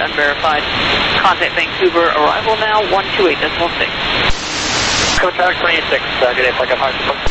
unverified. Contact Vancouver, arrival now 128.6. Contact 26, good day, flight 5.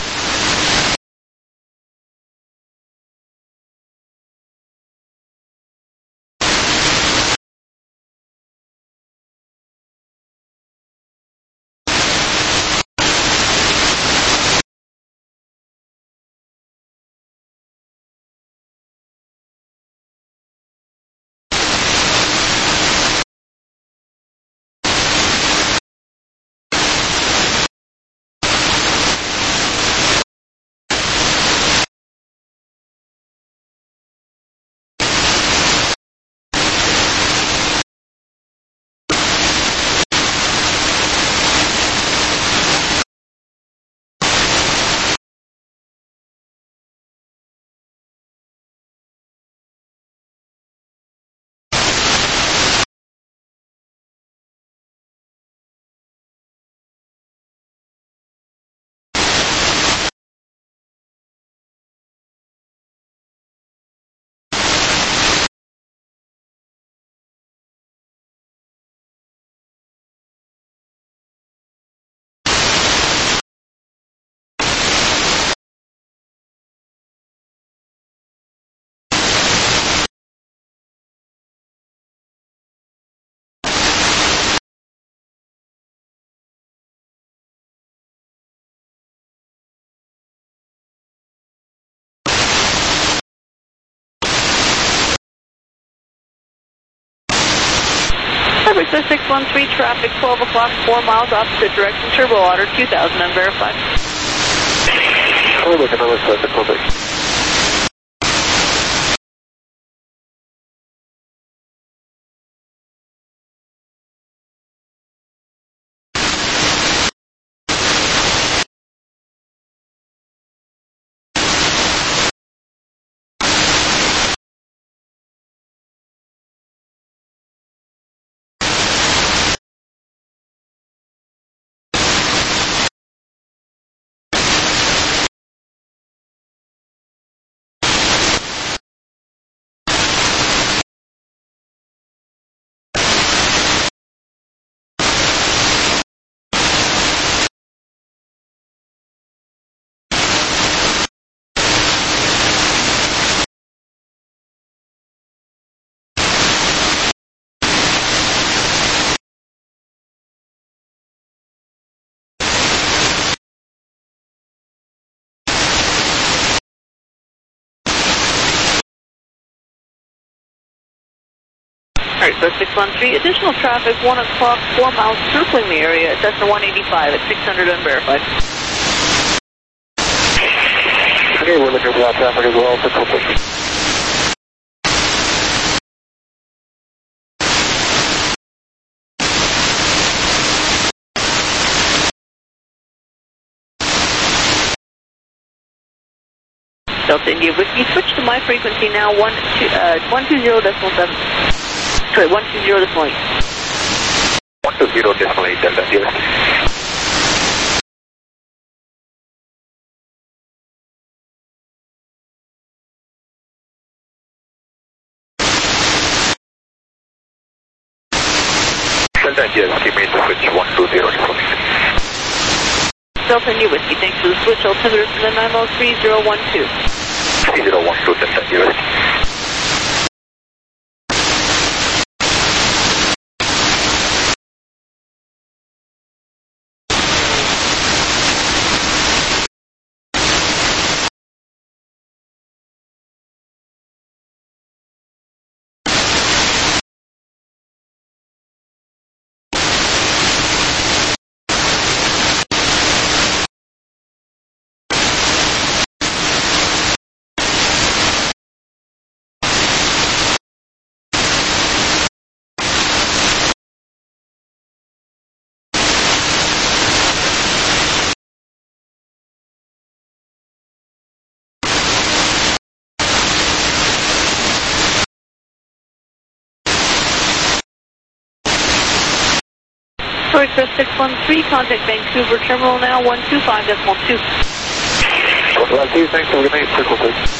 Service 613, traffic 12 o'clock, 4 miles opposite direction, turbo otter 2000 unverified. We're looking on this side, perfect. Alright, so 613, additional traffic, 1 o'clock, 4 miles, circling the area, Cessna 185 at 600 unverified. Okay, we're looking for that traffic as well, for perfect. Delta India Whiskey, switch to my frequency now, 120.7. Sorry, 120.8. 120.8, Delta India. Delta India Whiskey made the switch 120.8. Delta India Whiskey, thanks for the switch, altimeter to the 93012. 3012, Delta India Whiskey. Express 613, contact Vancouver Terminal now, 125.2. Thanks for the night, circle, please.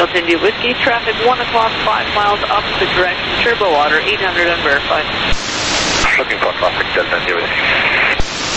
Delta India Whiskey, traffic 1 o'clock, 5 miles opposite direction, turbo water, 800 unverified. Looking for traffic, Delta India Whiskey.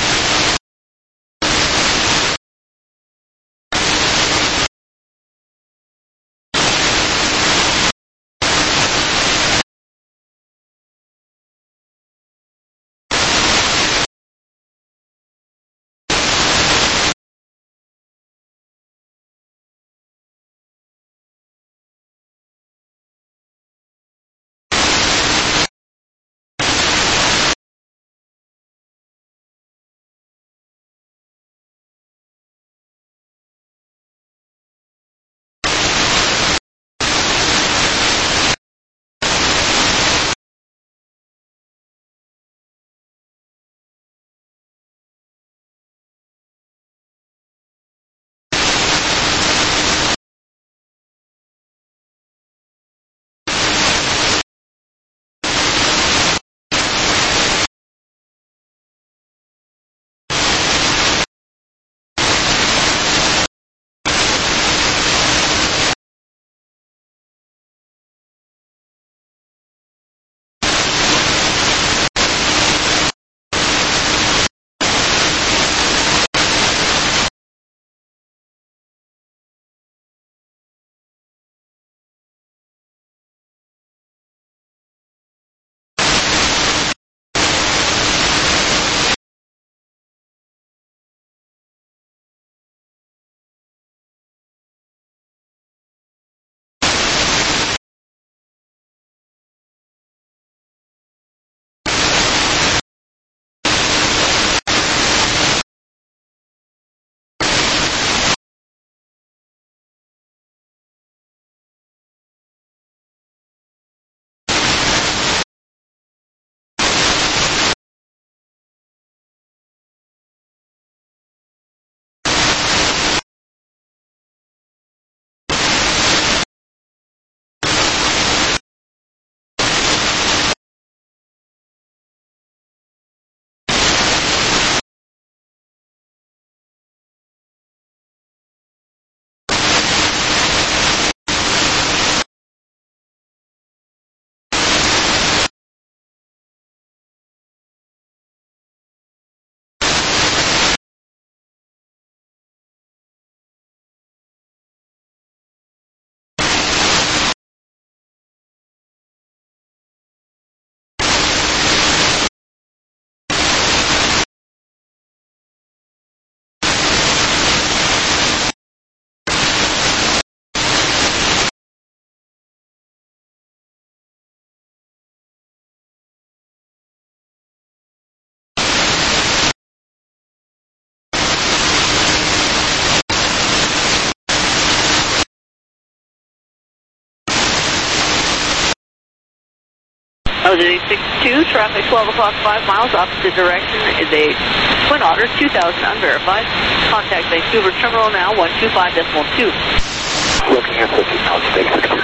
LJ 62, traffic 12 o'clock, 5 miles, opposite direction is a Twin Otter, 2000 unverified. Contact Vancouver Terminal now, 125.2. Looking at 15,000,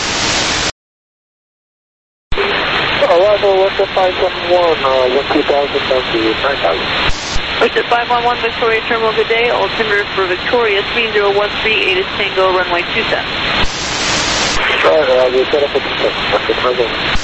Arrival, Western 511, 12000, 9000. Western 511, Victoria Terminal, good day. Altimeter for Victoria, 3013, 8 is Tango, runway 27. Roger, set up a discussion.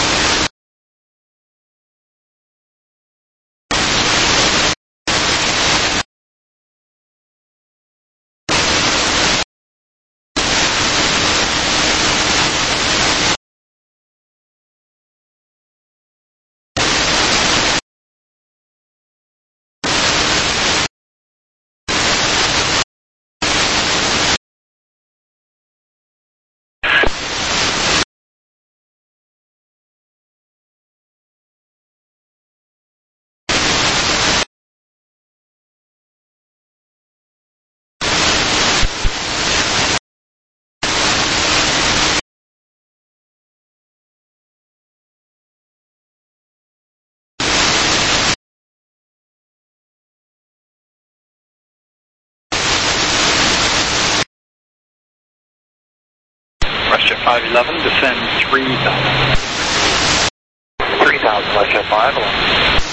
Westjet 511, descend 3,000. 3,000, Westjet 511.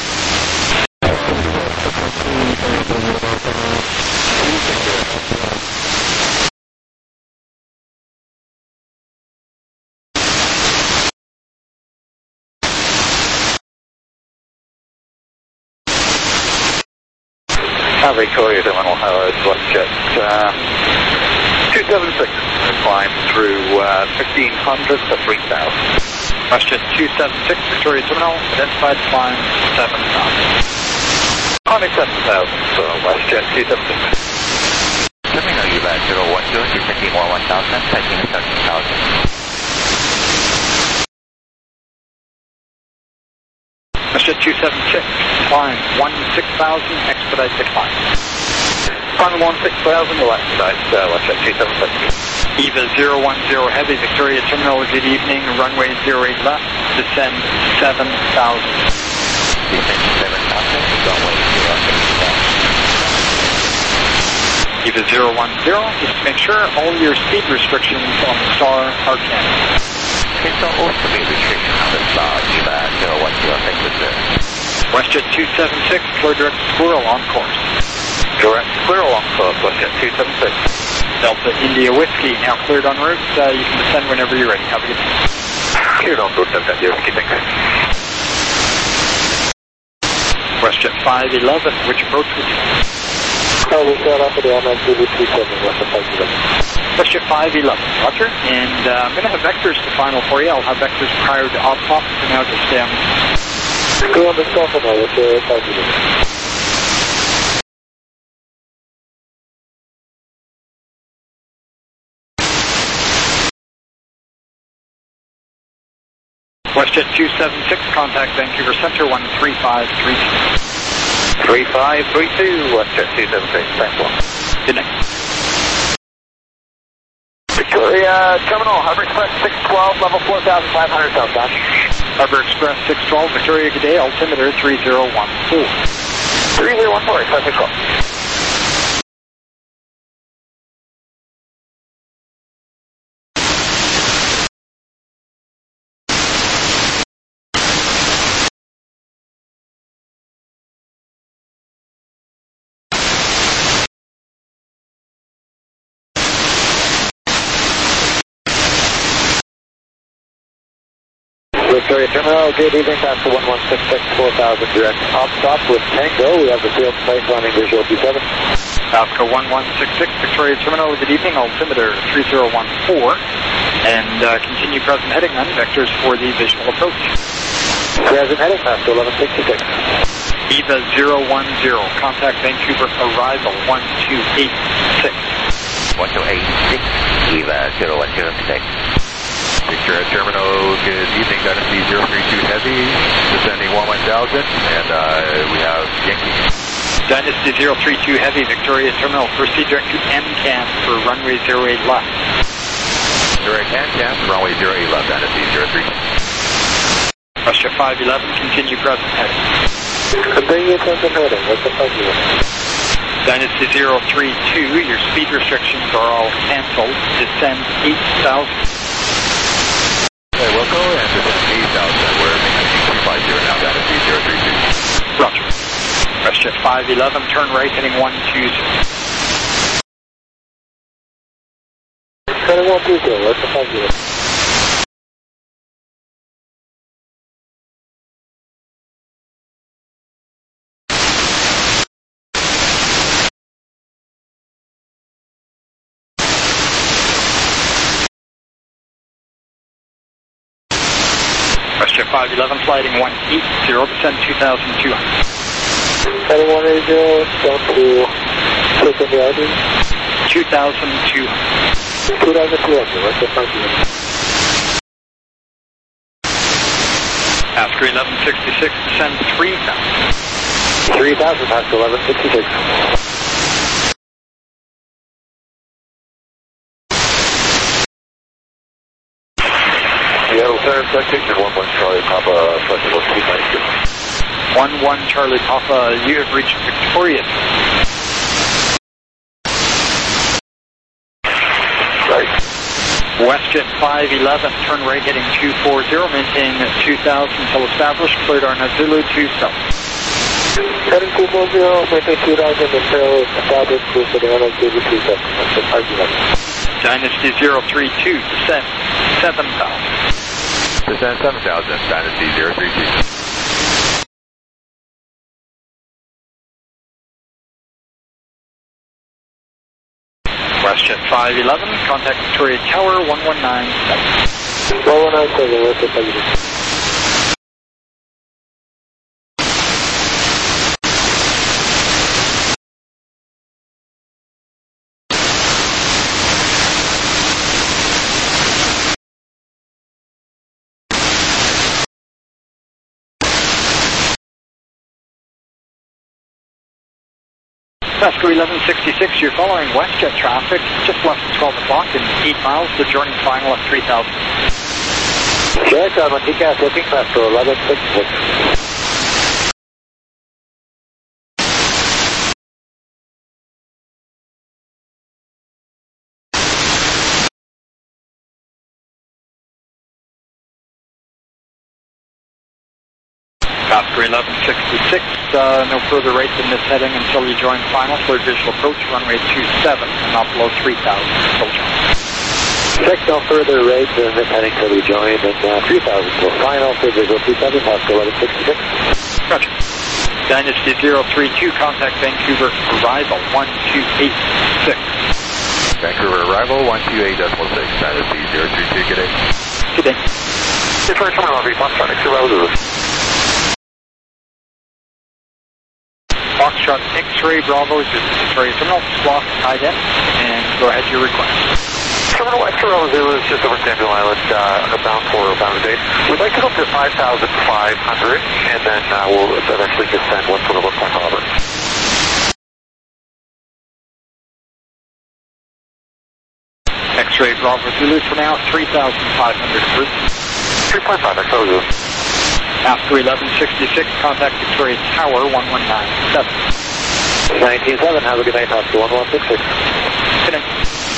Victoria Terminal, WestJet 276, climb through 1500 to 3000. WestJet 276, Victoria Terminal, identified climb 7000. Climbing 7000, so WestJet 276. Terminal EVA 012, descending 1000, taking 13,000. WestJet 276, climb 16,000, expedite decline. Climbing 16,000, we'll expedite WestJet 276. EVA 010 Heavy, Victoria Terminal, good evening, runway 08 left, descend 7,000. Descend 7,000, runway 08 left. EVA 010, just to make sure all your speed restrictions on the STAR are cancelled. Cancel all speed restriction on the STAR, EVA 010, thank you, sir. WestJet 276, clear direct Squirrel on course. Direct Squirrel on course, WestJet 276. Delta India Whiskey, now cleared en route. You can descend whenever you're ready. Have a good day. Cleared en route, Delta India Whiskey, thanks. WestJet 511, which approach would you? We've got off of the MNCV27, WestJet 511. WestJet 511, roger. And I'm going to have vectors to final for you. I'll have vectors prior to op-top, so now just stay on the... Go on the cell phone now, WestJet 511. WestJet 276, contact Vancouver Centre 13532. 3532, WestJet 276, thanks a lot. Good night. Victoria Terminal, Harbor Express 612, level 4,500 southbound. Harbor Express 612, Victoria, good day, altimeter 3014. 3014, express 612. Victoria Terminal, good evening, Pastor 1166, 4,000, direct op-stop with Tango. We have the field place on English 027. Alaska 1166, Victoria Terminal, good evening, altimeter 3014. And continue present heading then, vectors for the visual approach. Present heading, Pastor 1166. EVA 010, contact Vancouver arrival 1286. 1286, EVA 010, Victoria Terminal, good evening, Dynasty 032 Heavy, descending 1000, and we have Yankee. Dynasty 032 Heavy, Victoria Terminal, proceed direct to MCAM for runway 08 left. Direct MCAM, runway 08 left, Dynasty 032. WestJet 511, continue present heading. Continue present heading, what's the possible? Dynasty 032, your speed restrictions are all cancelled, descend 8,000. Okay, Wilco, and descend 8,000, we're maintaining 350 now, Dynasty 032. Roger. WestJet 511, turn right, heading 120. 2120, what's the possible? WestJet 511, sliding 180, descend 2,200. Heading 180, down to take in the ID. 2,200. 2,200, what's the possible? Oscar 1166, descend 3,000. 3,000, Oscar 1166. Seattle Center, citation 11 Charlie Papa, flexible speed 92. 11 Charlie Papa, you have reached Victoria. Right. WestJet 511, turn right heading 240, maintain 2,000 until established, cleared on Zulu 2 south. Heading 240, maintain 2,000 until established, cleared for the MNCV 27, that's the 511. Dynasty 032, descend 7,000. Descend 7,000, Dynasty 032. Foxjet 511, contact Victoria Tower 1197. 1197, what's the position? Pasco 1166, you're following WestJet traffic, just left at 12 o'clock and 8 miles to joining final at 3,000. Check, I'm on TCAS looking Pasco 1166. Pasco 1166, no further rates in this heading until you join final. Clear visual approach, runway 27 and not below 3,000. Check, no further rates in this heading until we join and 3,000 for final. Clear visual 27, Pasco 1166. Roger. Dynasty 032, contact Vancouver arrival 1286. Vancouver arrival 128.6. Dynasty 032, good day. Good day. Different terminal, Foxtrot, X-Ray, Foxtrot X-Ray Bravo is your Victoria Terminal, slot tied in, and go ahead to your request. Terminal X-Ray Zulu is just over Samuel Island, bound for bound date. We'd like to go up to 5,500, and then we'll eventually descend once we're over Point Harbor. X-Ray Bravo Zulu for now, 3,500 feet. 3.5, X-Ray Zulu. Pasco 1166, contact Victoria Tower 1197. 19.7, have a good night, Pasco 1166. Good night.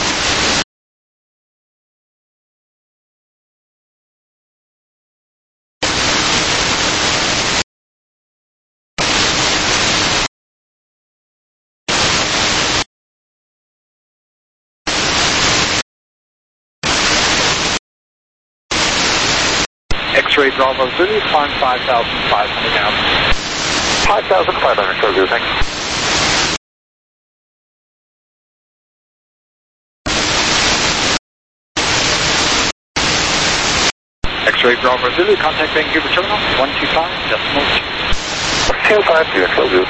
X-Ray Bravo Zulu, climb 5,500 now. 5,500, Zulu, thanks. X-Ray Bravo Zulu, contact Vancouver Terminal, 125.2. 252, X-Ray Zulu.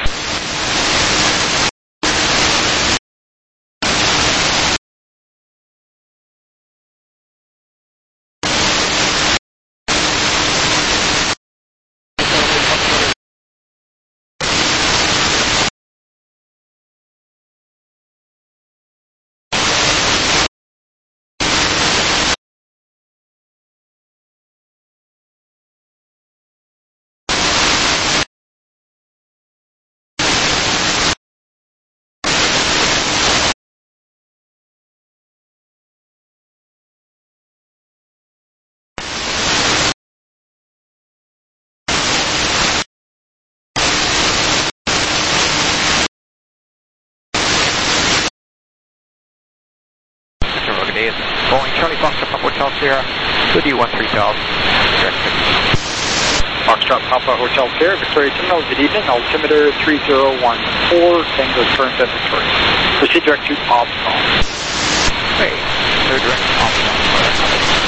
Boeing Charlie Foxtrot Papa Hotel Sierra, Hoodie 13,000. Foxtrot Papa Hotel Sierra, Victoria Terminal, good evening. Altimeter 3014, Tango current at Victoria. Proceed direct to Opsong. Hey, they're direct to Opsong.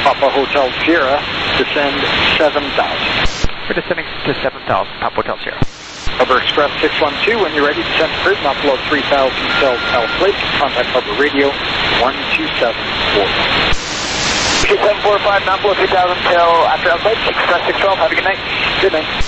Papa Hotel Sierra, descend 7,000. We're descending to 7,000, Papa Hotel Sierra. Harbor Express 612, when you're ready, descend to cruise, not below 3,000 cells Lake. Contact Harbor Radio 12741. 2745, not below 3,000 till after Lake. Express 612, have a good night. Good night.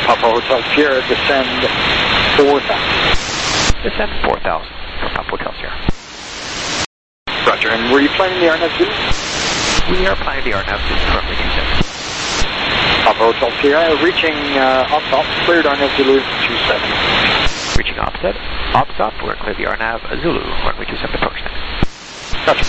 Papa Hotel Sierra, descend 4,000. Descend 4,000 for Papa Hotel Sierra. Roger, and were you flying the RNAV Zulu? We are flying the RNAV Zulu currently 27. Papa Hotel Sierra, reaching OPSOP, cleared RNAV Zulu 27. Reaching OPSOP, we're clear the RNAV Zulu, runway 27 approach now. Gotcha.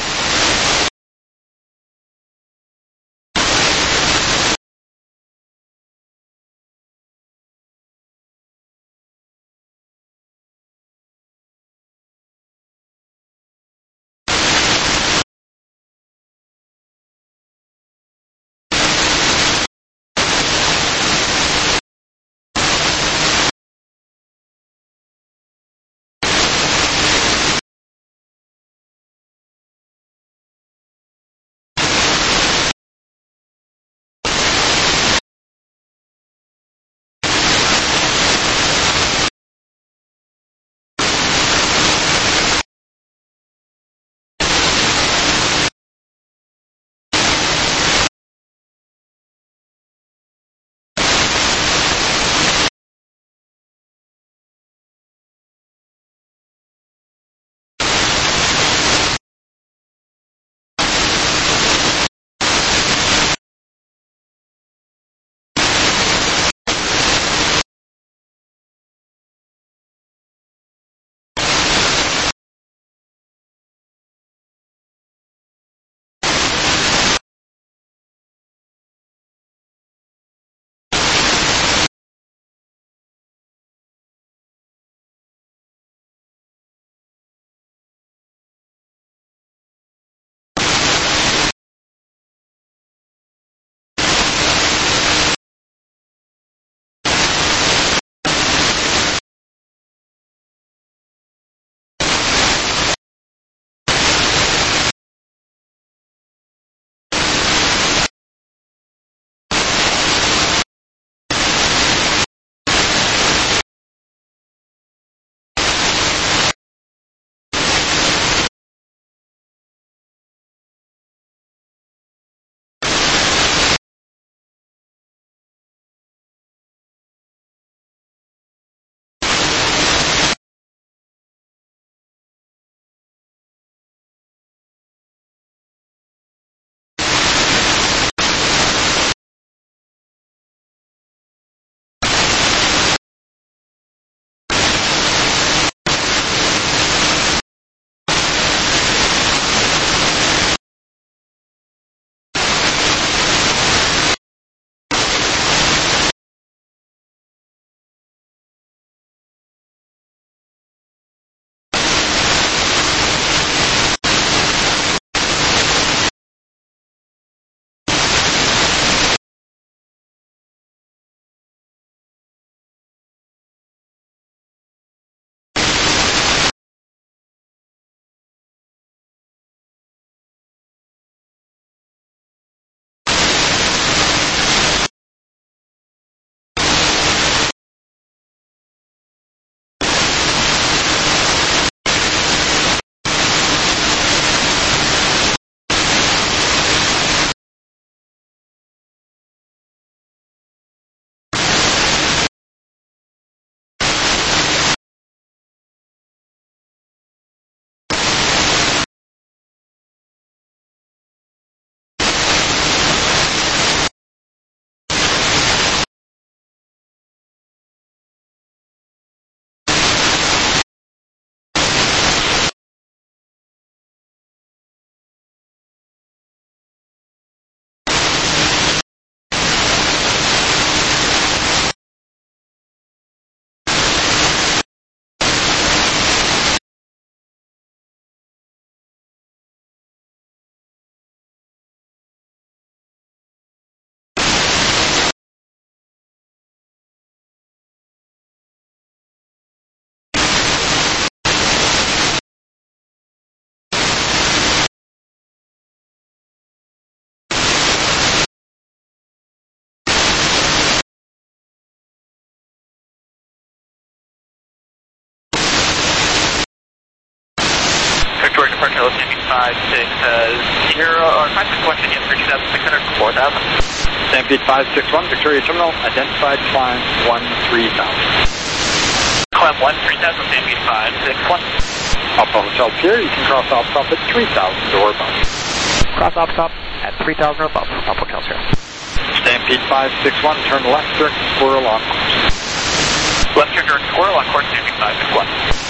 Victoria Departure, Los Angeles 56, 561, Indian 3600 to 4000. Stampede 561, Victoria Terminal, identified climb 13,000. Climb 13,000, Stampede 561. Alpha Hotel Pier, you can cross off stop at 3,000 or above. Cross op stop at 3,000 or above. Papa Hotel Sierra. Stampede 561, turn left direct squirrel on course. Left turn direct squirrel on course, Stampede 561.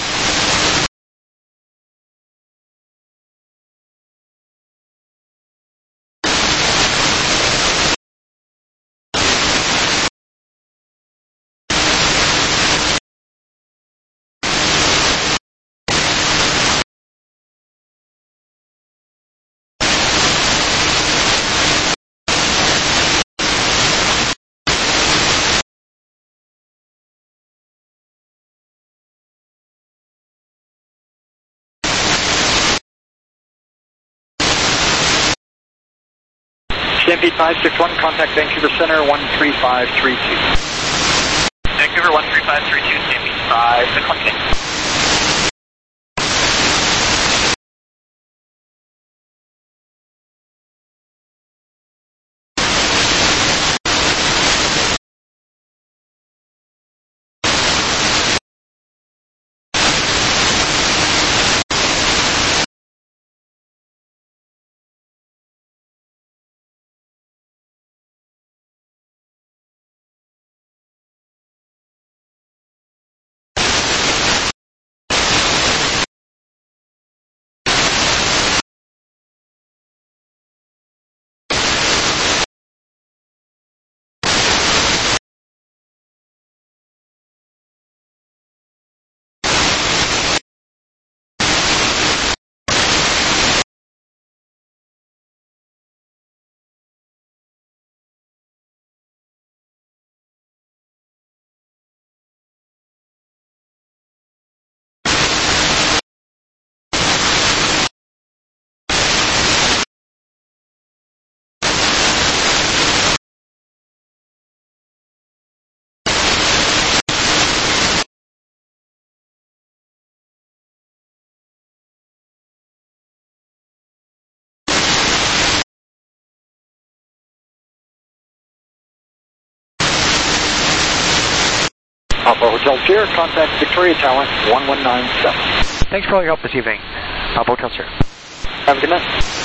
Stampede 561, contact Vancouver Center 13532. Vancouver 13532, Stampede 561. Alpha Hotel Pier, contact Victoria Tower 1197. Thanks for all your help this evening. Papa Hotel Sierra. Have a good night.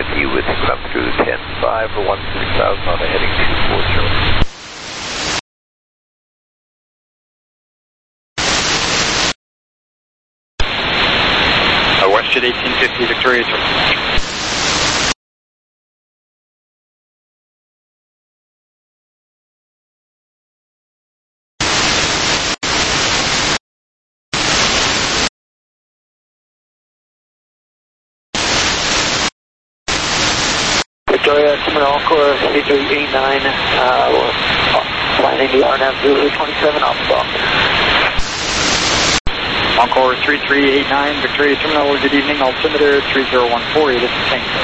you with climb through 10.5 for 16,000 on a heading 240. Westjet 1850 Victoria Terminal. Victoria Terminal Encore 8389, landing the RNAV Zulu 27 off. Encore 3389, Victoria Terminal, good evening, altimeter 3014, this is Tango.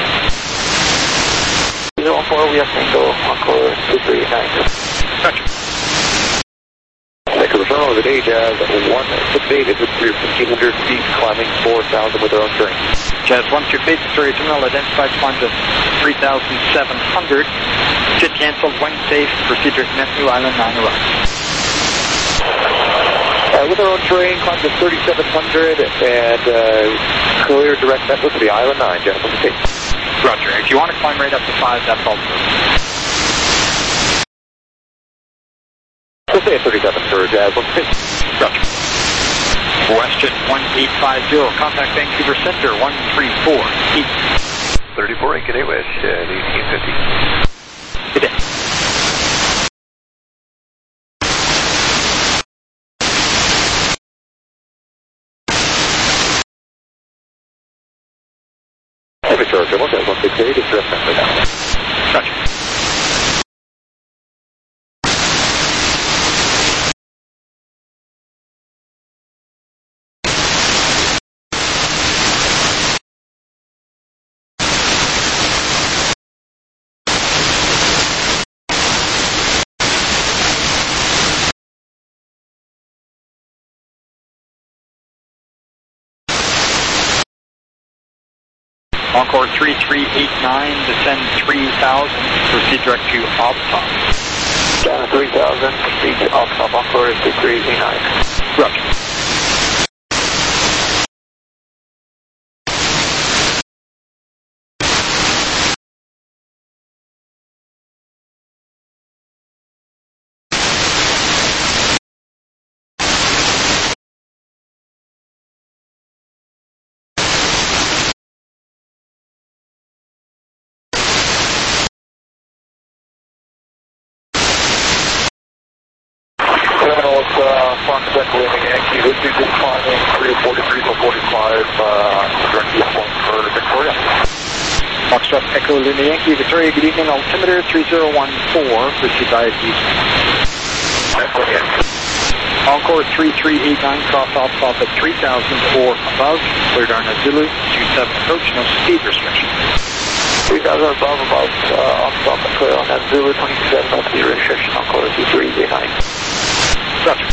014, we have Tango, Encore 3389. Gotcha. Vancouver Terminal, good day, Jazz 168, it's through 1500 feet, climbing 4,000 with their own terrain. Jazz 168, Victoria Terminal, identified climb to 3,700, jet cancelled, wind safe, proceed to connect New Island 9 arrived. With our own terrain, climb to 3,700 and clear direct metro to the Island 9, Jazz 168. Roger. If you want to climb right up to 5, that's also. We'll stay at 37 for Jazz 168. Roger. Westjet 1850, contact Vancouver Center 134. 34 Inc. Day Westjet 1850. Good day. Victoria Terminal, Jazz 168, it's direct metro now. Gotcha. Encore 3389, descend 3,000, proceed direct to Obstop. Down to 3,000, proceed to Obstop, Encore 3389. Roger. Terminals, front deck landing Yankee, this is just climbing 343 to 45, direct eastbound for Victoria. Foxtrot Echo Lima Yankee, Victoria, good evening, altimeter 3014, proceed via east. Encore 3389, cross Obstop at 3,000 or above, cleared RNAV Zulu, 27 approach, no speed restriction. 3,000 above, Obstop, clear RNAV Zulu, 27, no speed restriction, Encore 3389. Roger.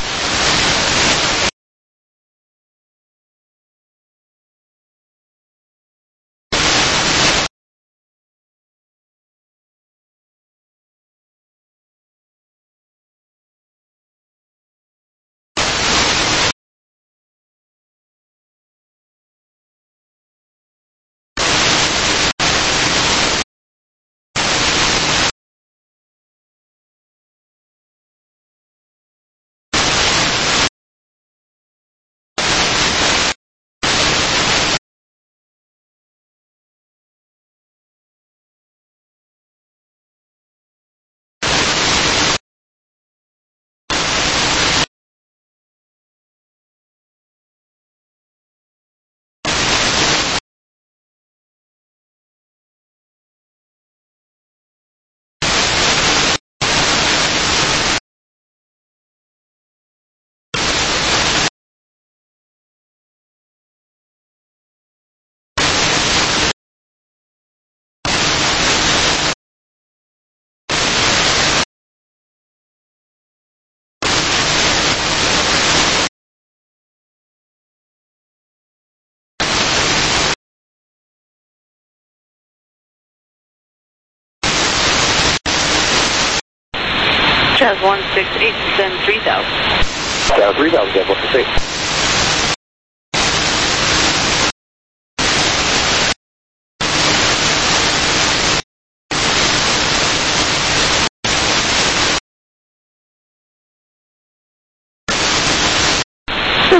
Jazz 168, descend 3,000. Down 3,000, Jazz 168.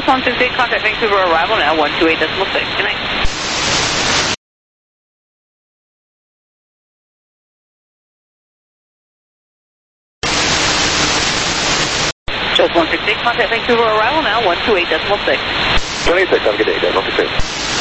168, contact Vancouver arrival now, 128.6. Good night. Just 168, contact Vancouver arrival now, 128.6. 26, have a good day, guys. 168.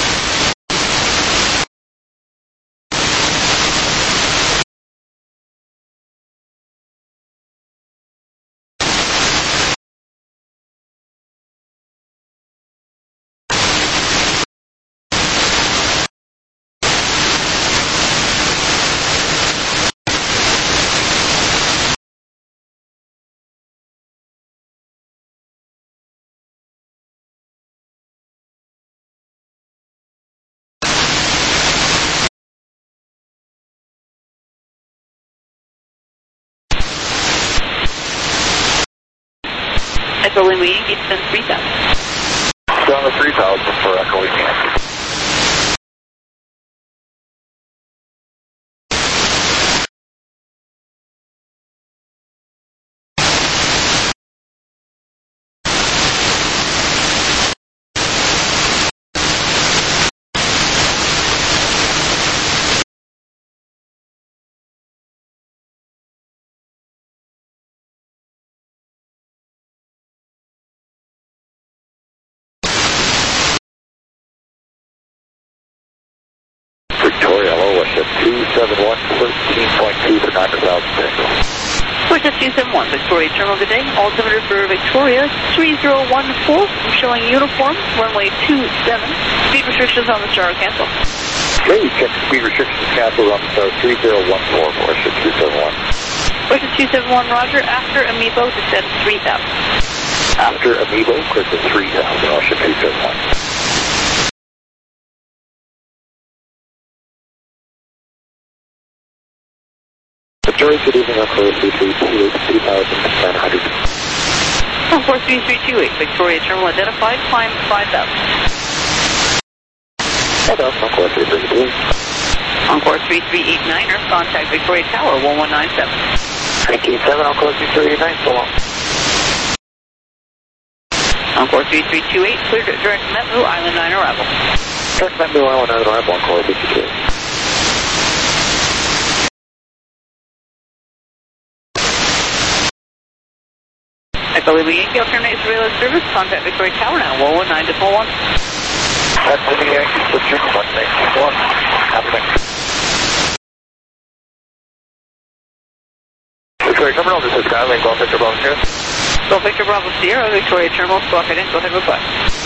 Echo Lima Yankee, descend 3000. Down to 3000 for Echo Lima Yankee. Victoria, hello, what's that? 271, 13.2 for 9,000. Push up 271, Victoria Terminal, good day. Altimeter for Victoria, 3014. I'm showing uniform, runway 27. Speed restrictions on the star cancel. Okay, you check speed restrictions canceled on the star 3014, push up 271. Push up 271, roger. After Amiibo, descend 3000. After Amiibo, click the 3000, push up 271. Victoria, good evening, Echo 3328, 2,900. 1433328, Victoria Terminal identified, climb 5,000. Hold on, Encore 3328. Encore 3389er, contact Victoria Tower, 1197. 1987, Encore 3389, so long. Encore 3328, clear to direct Metlu, Island 9 arrival. Direct Metlu, Island 9 arrival, Encore 3328. Echo Lima Yankee, alternate surveillance service, contact Victoria Tower now, 119 to 41. That's Lima Yankee, switch your one thing, go on. Have a night. Victoria Terminal, this is Skylink, Golf Victor Bravo Sierra. Golf Victor Bravo Sierra, Victoria Terminal, squawk head in, go ahead, request.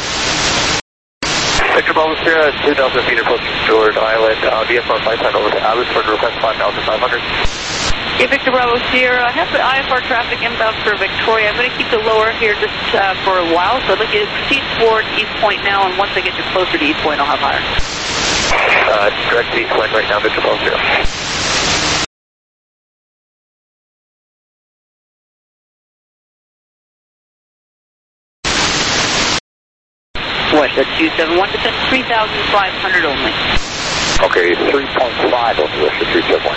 Victor Bravo Sierra, 2,000 feet approaching Stewart Island, VFR flight time over to Abbotsford, request 5,500. Yeah, Victor Bravo Sierra, I have the IFR traffic inbound for Victoria. I'm going to keep it lower here just for a while, so I'd like you to proceed toward East Point now, and once I get you closer to East Point, I'll have higher. Direct to East Point right now, Victor Bravo Sierra. West at 271, descend 3,500 only. Okay, 3.5 on the list of 371.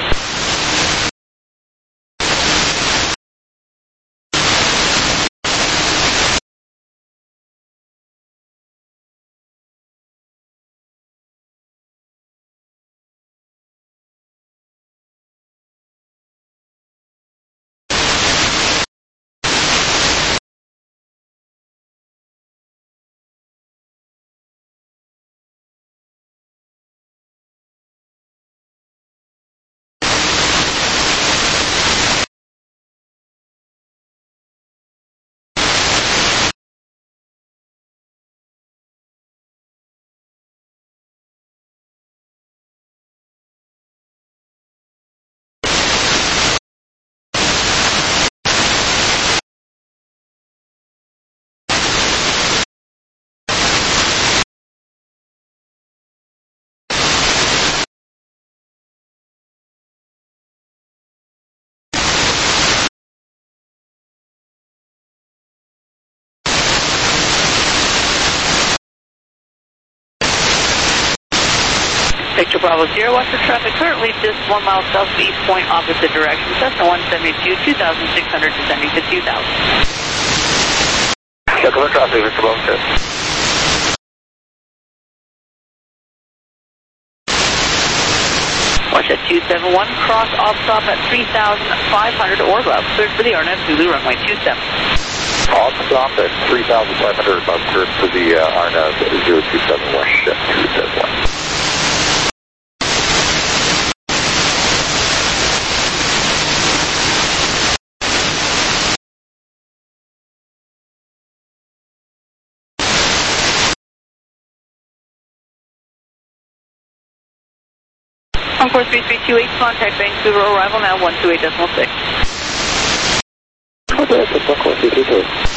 Victor Bravo Sierra, watch for traffic currently just 1 mile south of East Point, opposite direction. Cessna 172, 2,600 descending to 2,000. Echo Concord traffic, Victor Bravo 2. Watch at 271, cross off stop at 3,500 or above. Cleared for the RNAV Zulu runway 27. Off stop at 3,500 above, cleared for the RNAV 027 West Shift 271. Concord 3328, contact Vancouver, arrival now 128.6. Contact Concord 332.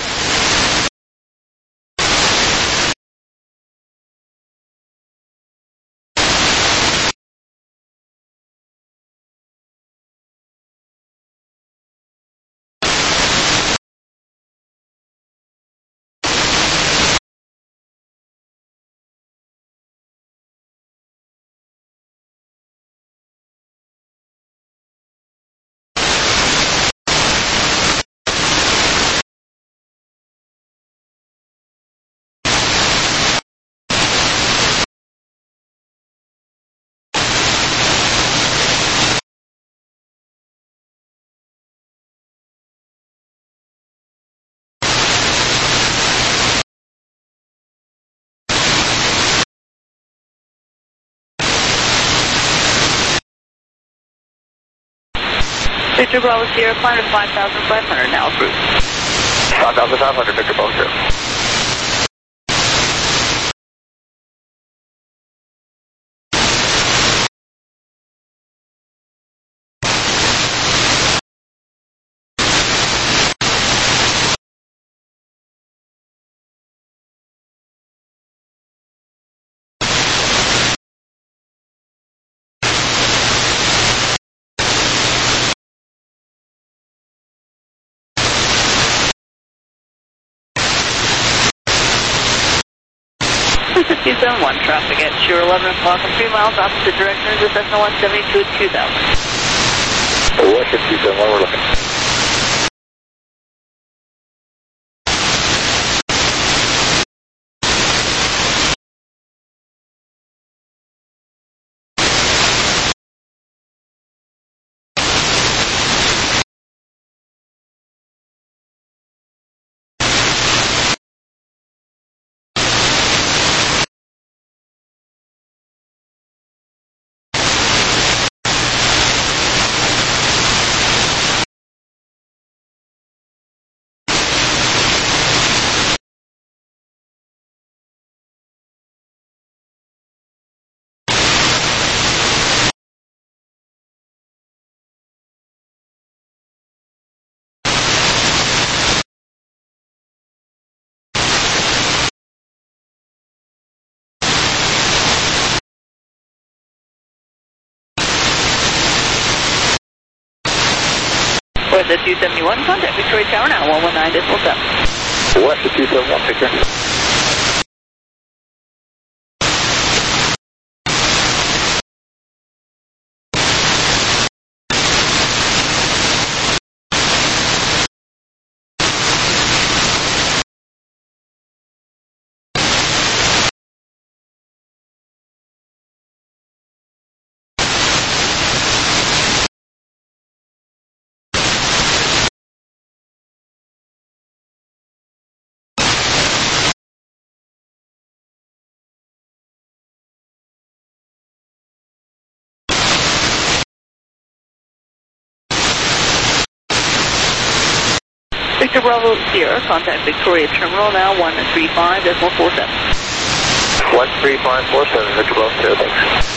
Victor Bravo Sierra, climb to 5,500, now approved. 5,500, Victor Bravo 2. This is 271, traffic at Sure 11 o'clock and 3 miles opposite direction of the Cessna 172 at 2,000. West Shift 271, we're looking. We're at the 271, contact Victoria Tower now 119.7. West of 271, take care. Victor Bravo Sierra, contact Victoria Terminal now 135.47. 13547, Victor Bravo Sierra, thanks.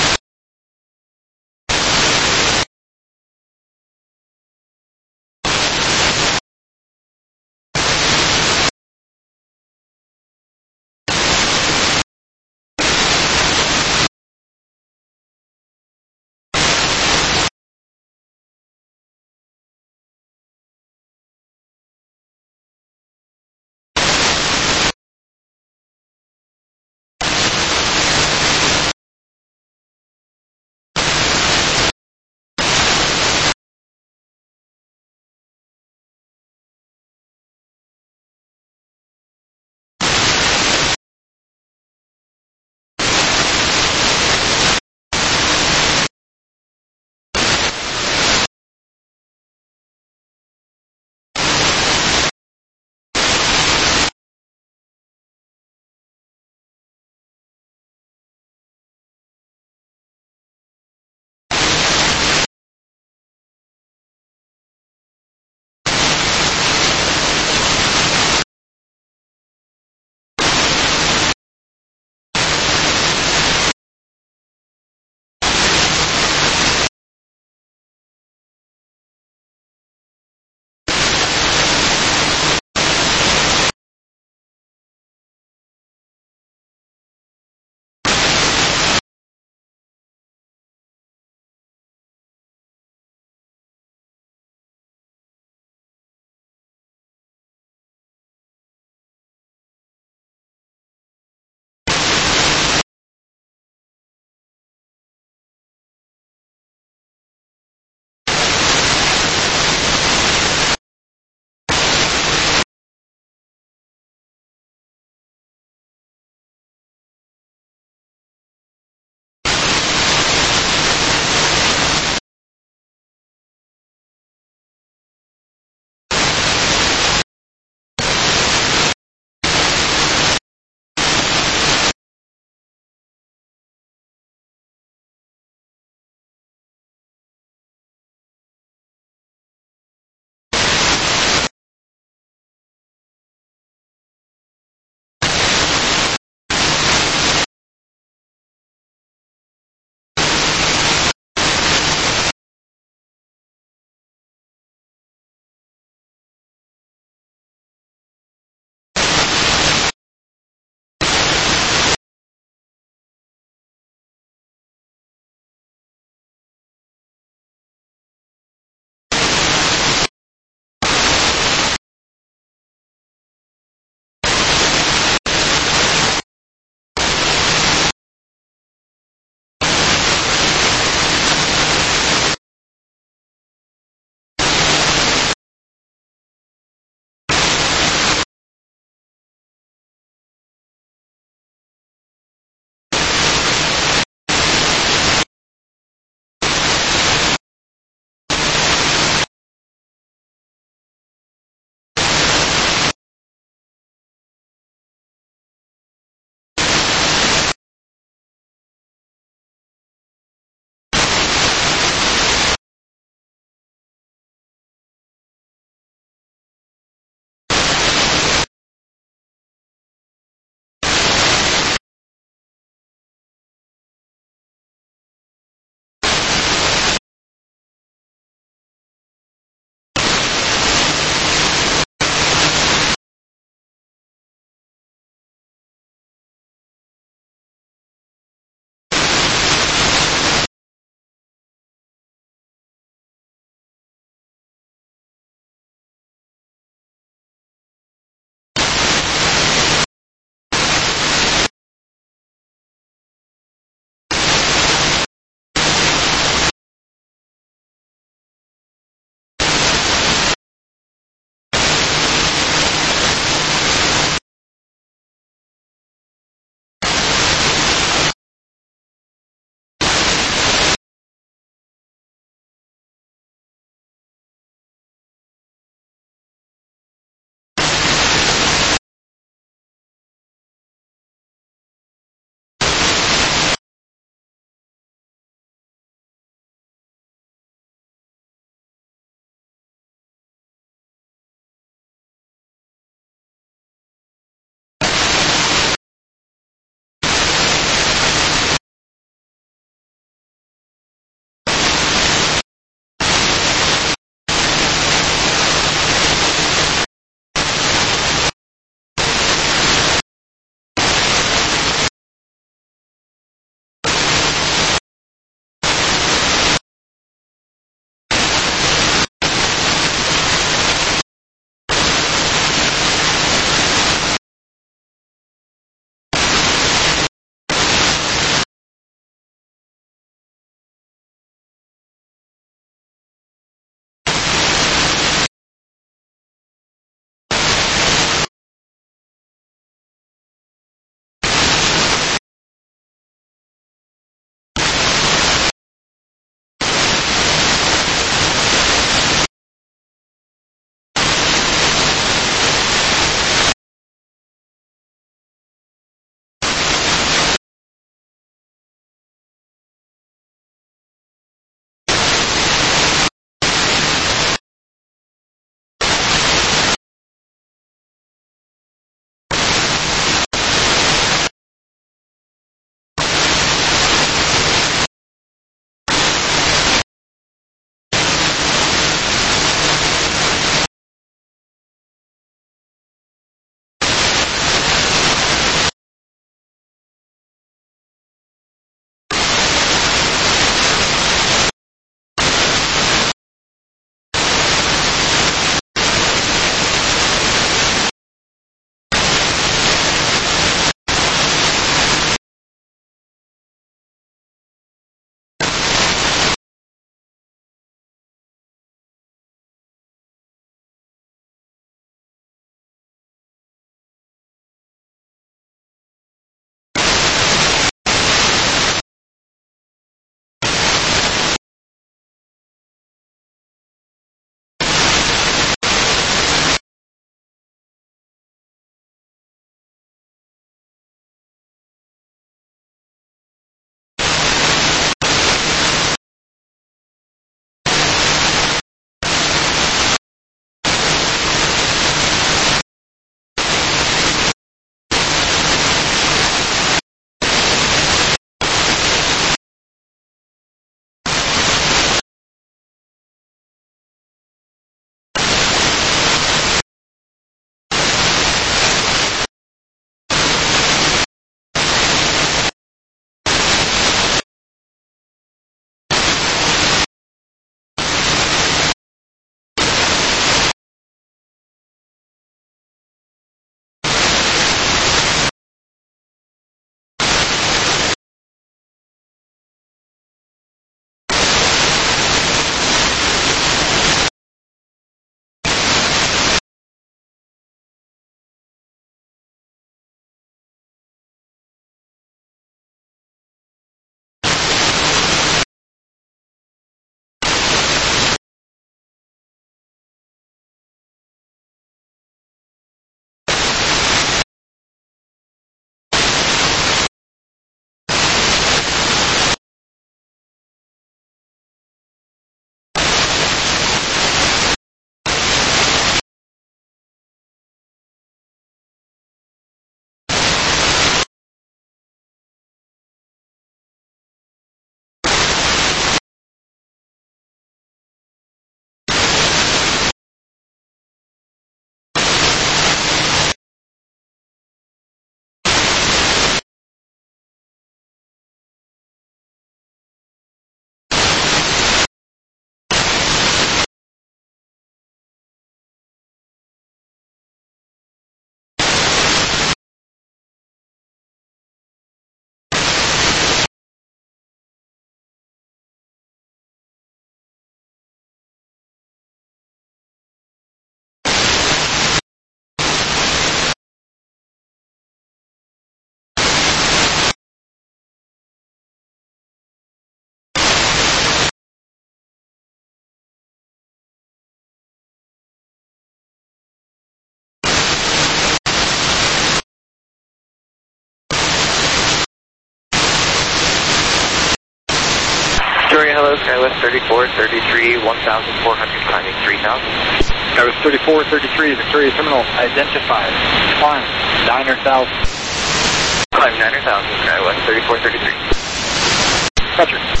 Hello, SkyWest 3433, 1,400, climbing 3,000. SkyWest 3433, Victoria Terminal, identified. Climb 9,000. Climb 9,000, SkyWest 3433. Roger.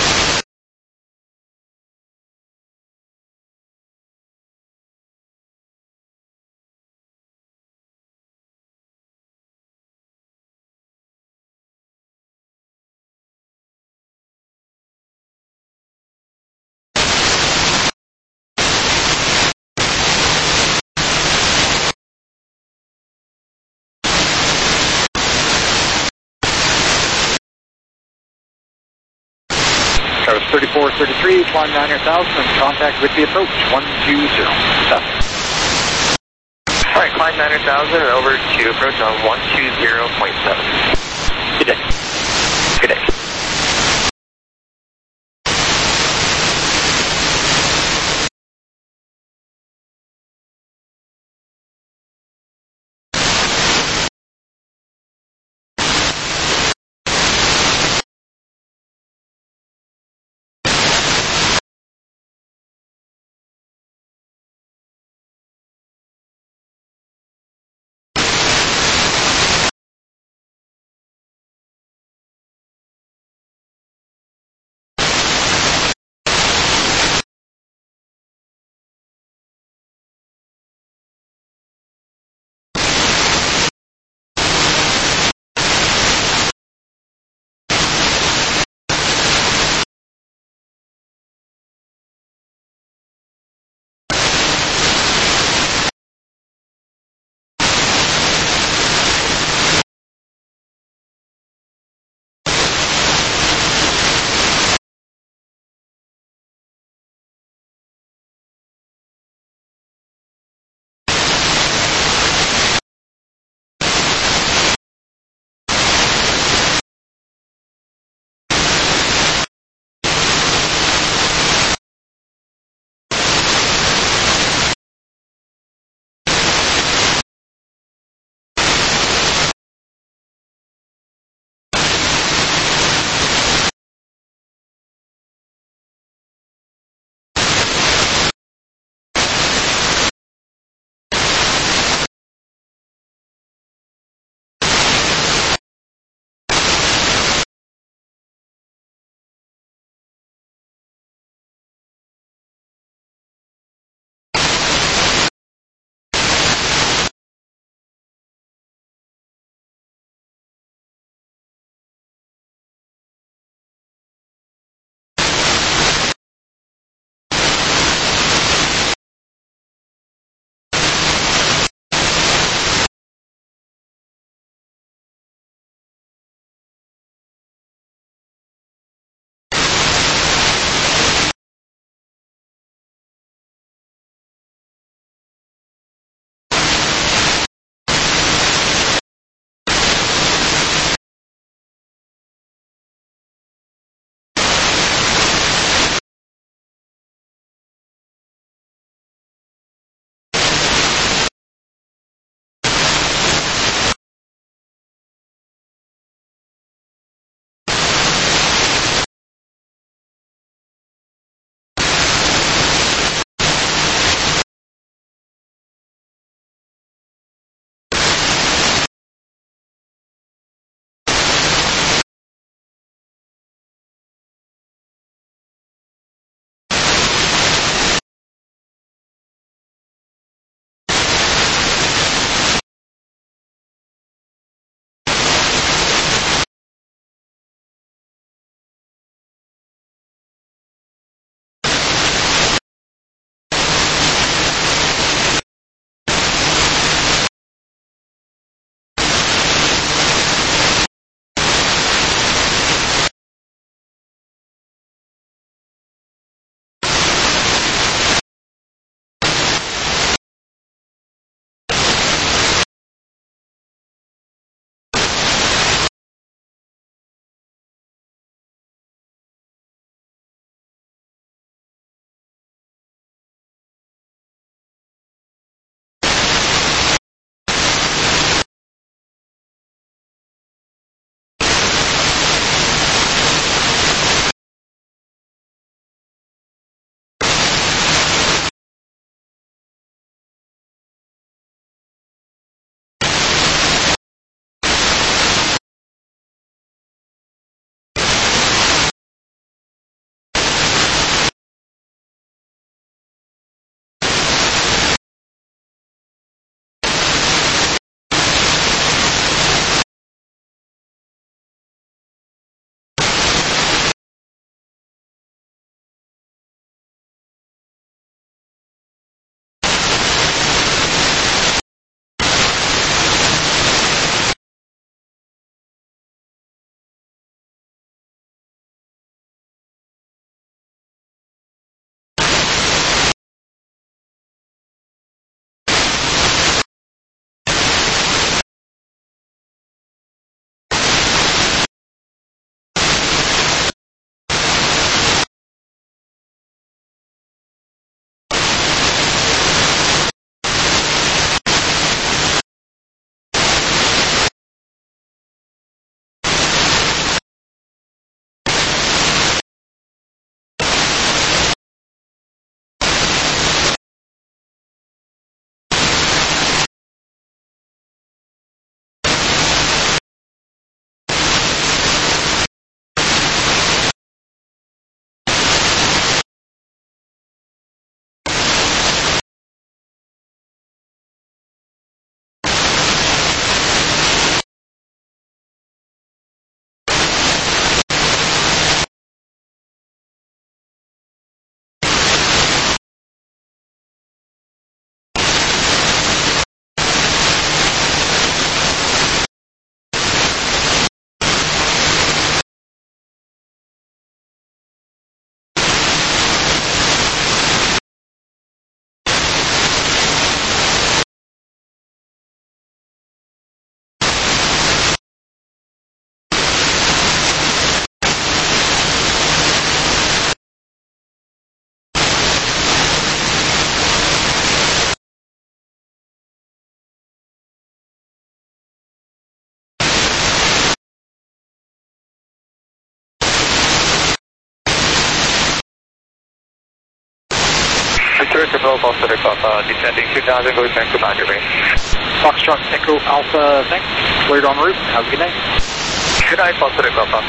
SkyWest 3433, climb 9,000 and contact with the approach 120. Alright, climb 9,000 and over to approach on 120.7. Good day. Good day. Victoria Terminal, Foxtrot Echo Alpha, descending 2000, going back to boundary range. Foxtrot Echo Alpha, thanks. Cleared en route. Have a good night. Good night, Foxtrot Echo Alpha.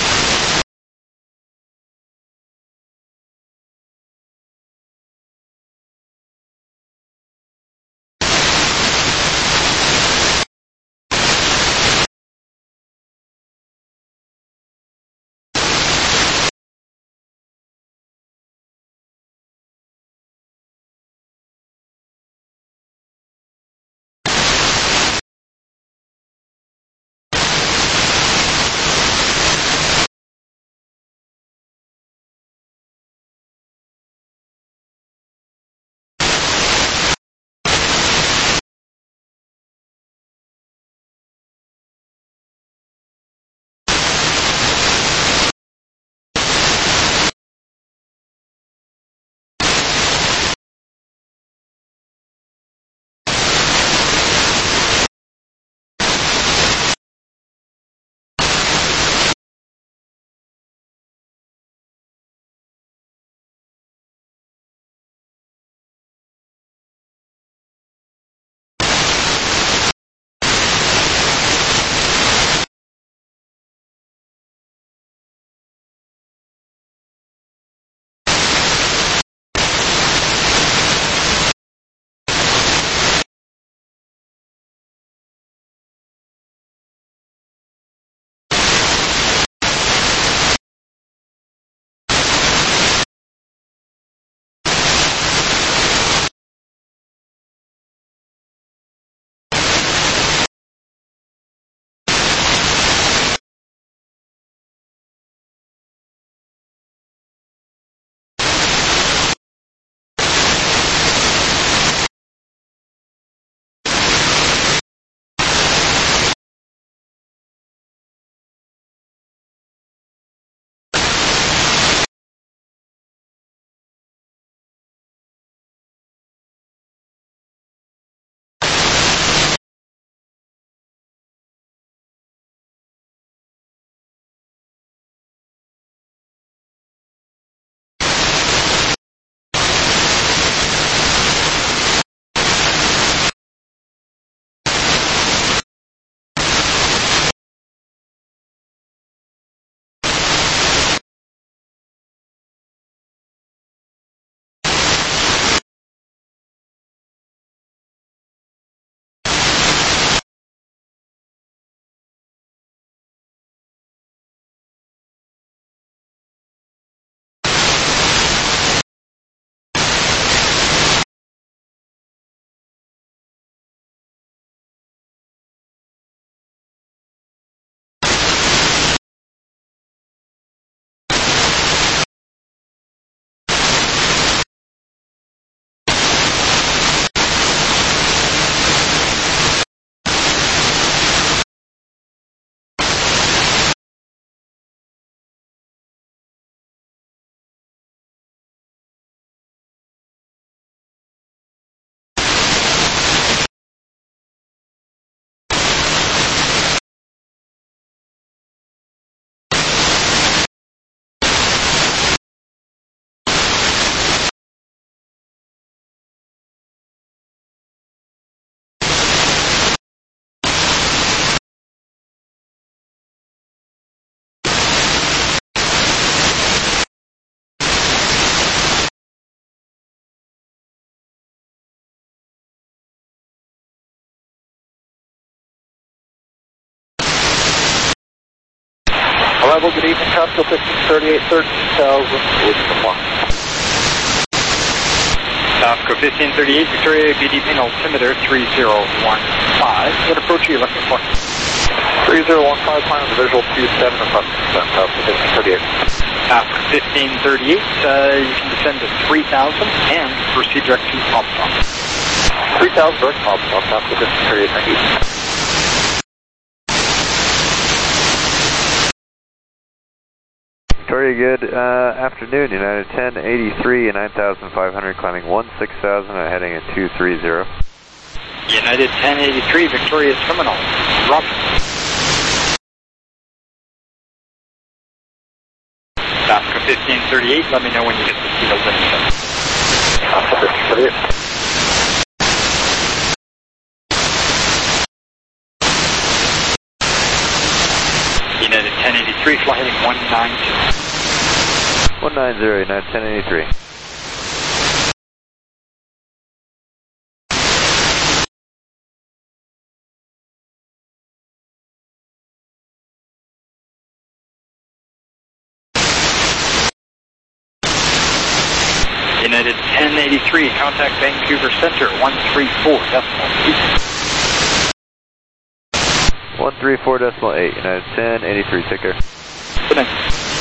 Level, good evening, Tropical 1538, 13,000, with one. Tropical 1538, Victoria, good evening, altimeter 3015. What approach are you looking for? 3015, plan on the visual 27 across Tropical 1538. Tropical 1538, you can descend to 3,000 and proceed direct to Optom. 3,000 direct to Optom, Tropical 1538, thank you. Victoria, good afternoon. United 1083 and 9,500 climbing 16,000 and heading at 230. United 1083, Victoria Terminal. Roger. Alaska 1538, let me know when you get the field limit. 38. United 1083, fly heading 190. 190, United 1083. United 1083, contact Vancouver Center, 134.8. 134.8, United 1083, take care. Good night.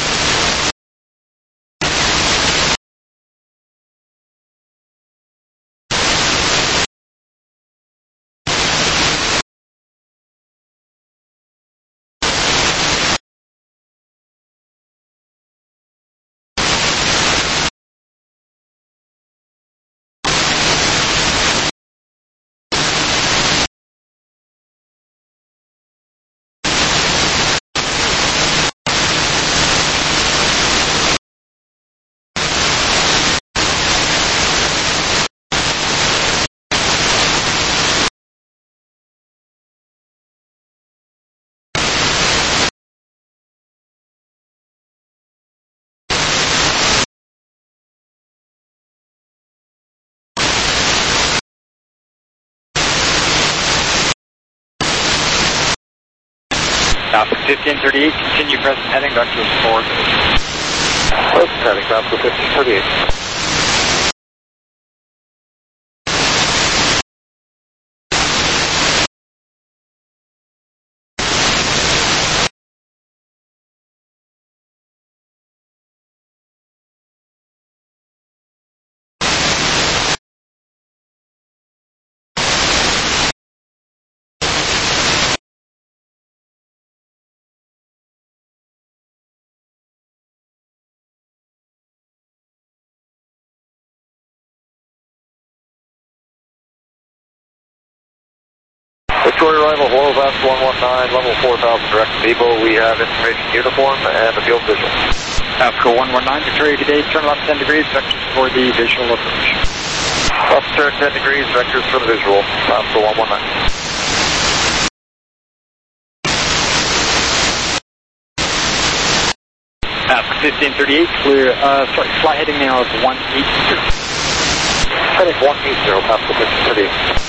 Falcon 1538, continue present heading, vectors forward. Present heading, Falcon 1538. Victoria arrival, Horvath 119, level 4000, direct to depot. We have information uniform and the field visual. Africa 119, Victoria today, turn left 10 degrees, vectors for the visual approach. Left turn 10 degrees, vectors for the visual. Africa 119. Africa 1538, clear, fly heading now is 180. Heading 180, Africa 1538.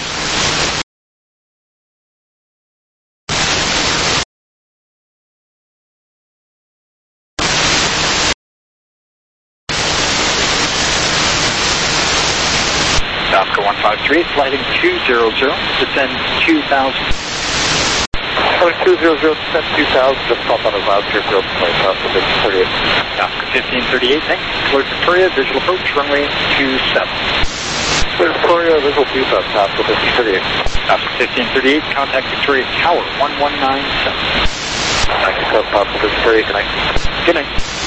Africa 153, flighting 200, descend 2000. Heading 200, descend 2000, just pop on a loud trip, 0 place, Africa 1538. Africa 1538, thanks. Clear Victoria, visual approach, runway 27. Clear Victoria, visual 27, Africa 1538. Africa 1538, contact Victoria Tower, 1197. Thank you, Africa 1538, good night. Good night.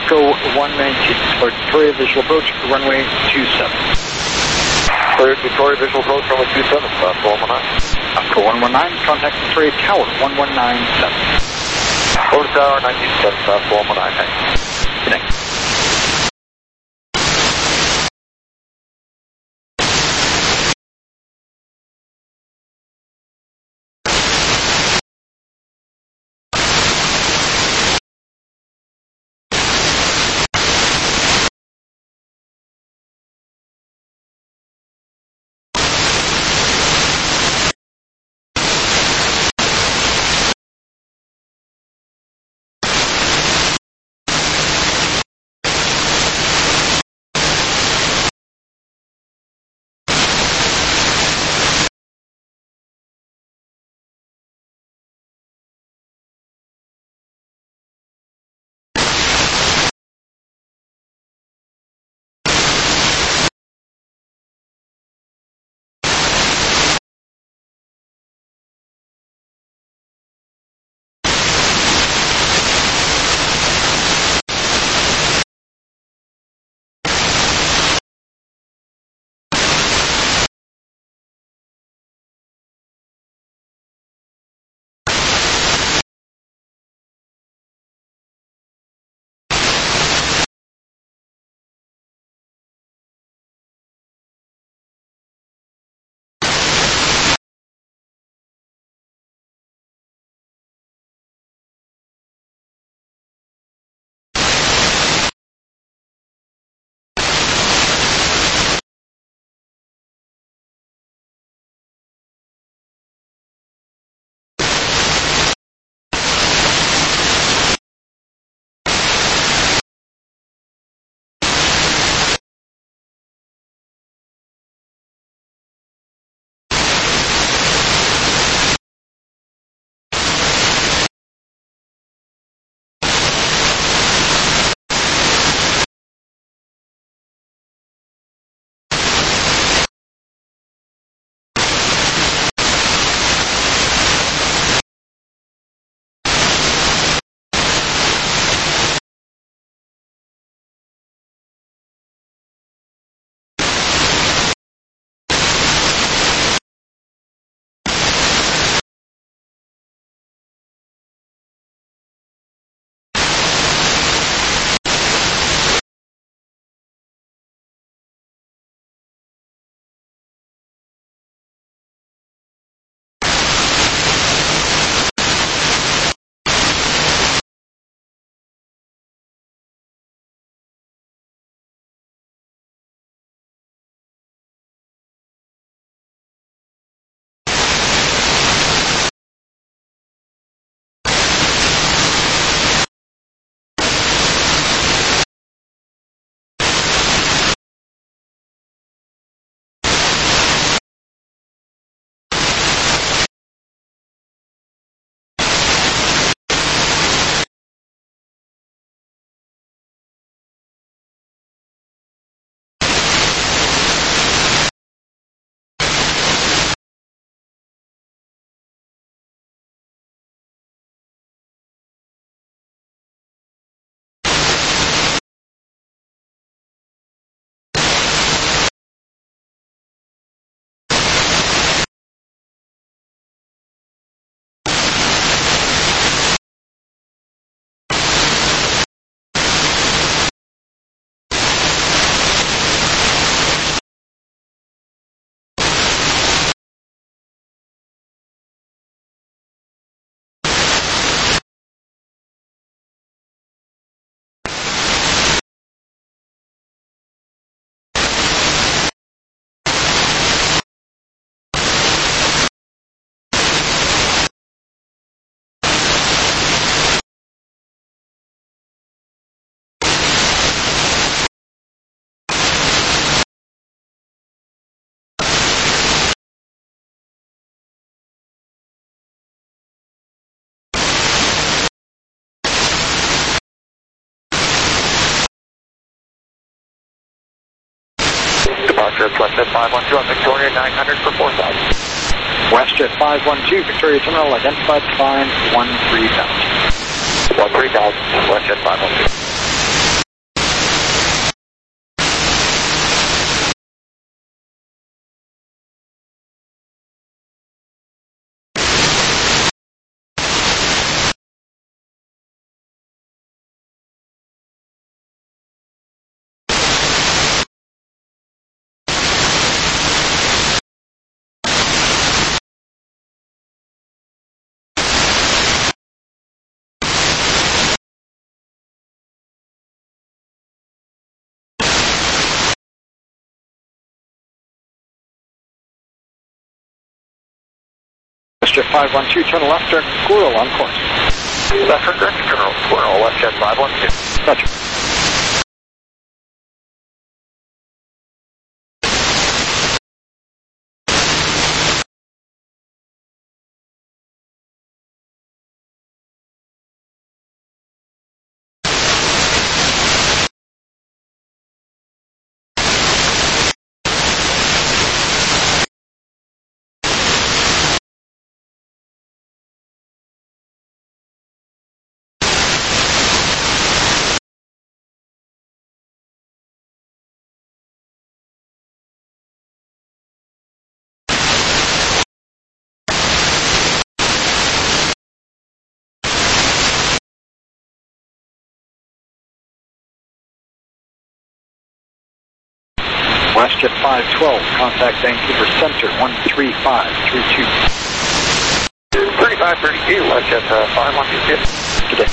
Echo 119, or Victoria visual approach, runway 27. Victoria visual approach, runway 27, fast 119. Echo 119, contact Victoria Tower 1197. Over to Tower 197, fast 119. Connect. Departure WestJet 512 on Victoria 900 for 4,000. WestJet 512, Victoria Terminal, identified, climb 13,000. 13,000, WestJet 512. WestJet 512, turn left, direct Squirrel on course. Left turn, direct Squirrel, WestJet 512. Roger. WestJet 512, contact Vancouver Center, 13532. 3532, WestJet 512. Today.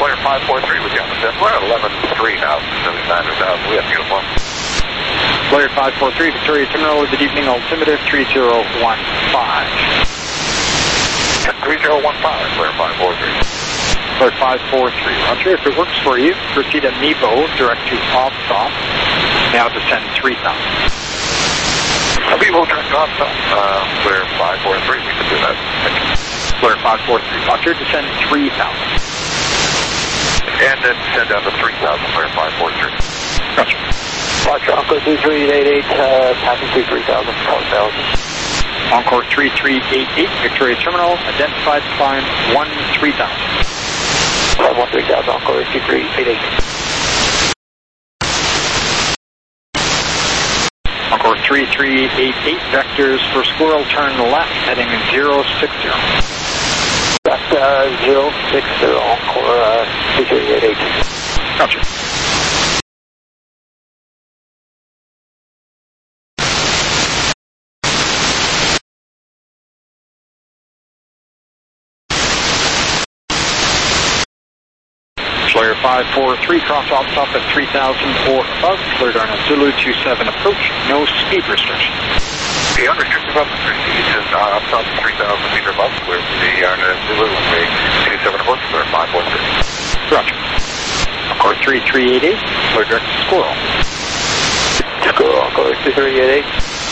Flyer 543 with you on the 10. We're at 11.3 now, 79,000. We have uniform. Flyer 543, Victoria Terminal, good evening, altimeter 3015. 3015, Flyer 543. Flyer 543, Roger. If it works for you, proceed at Nebo, direct to OBSOP. Now descend 3,000. Nebo, direct to OBSOP. Flyer 543, we can do that. Thank you. Flyer 543, Roger, descend 3,000. And then descend down to 3,000, Flyer 543. Roger. Roger, Encore 3388, passing through 3,000, 4,000. Encore 3388, Victoria Terminal, identified climb 13,000. 13,000, Encore 3388. Encore 3388, vectors for Squirrel, turn left, heading 060. Left 060, Encore 3388. Roger. Flyer 543, cross OBSOP at 3,000 or above, cleared on a Zulu 27 approach, no speed restriction. The unrestricted above the 3 is OBSOP 3,000 meter above, clear for the Zulu runway 27 approach, clear 543. Roger. Encore 3388, clear direct to Squirrel. Squirrel, Encore 3388.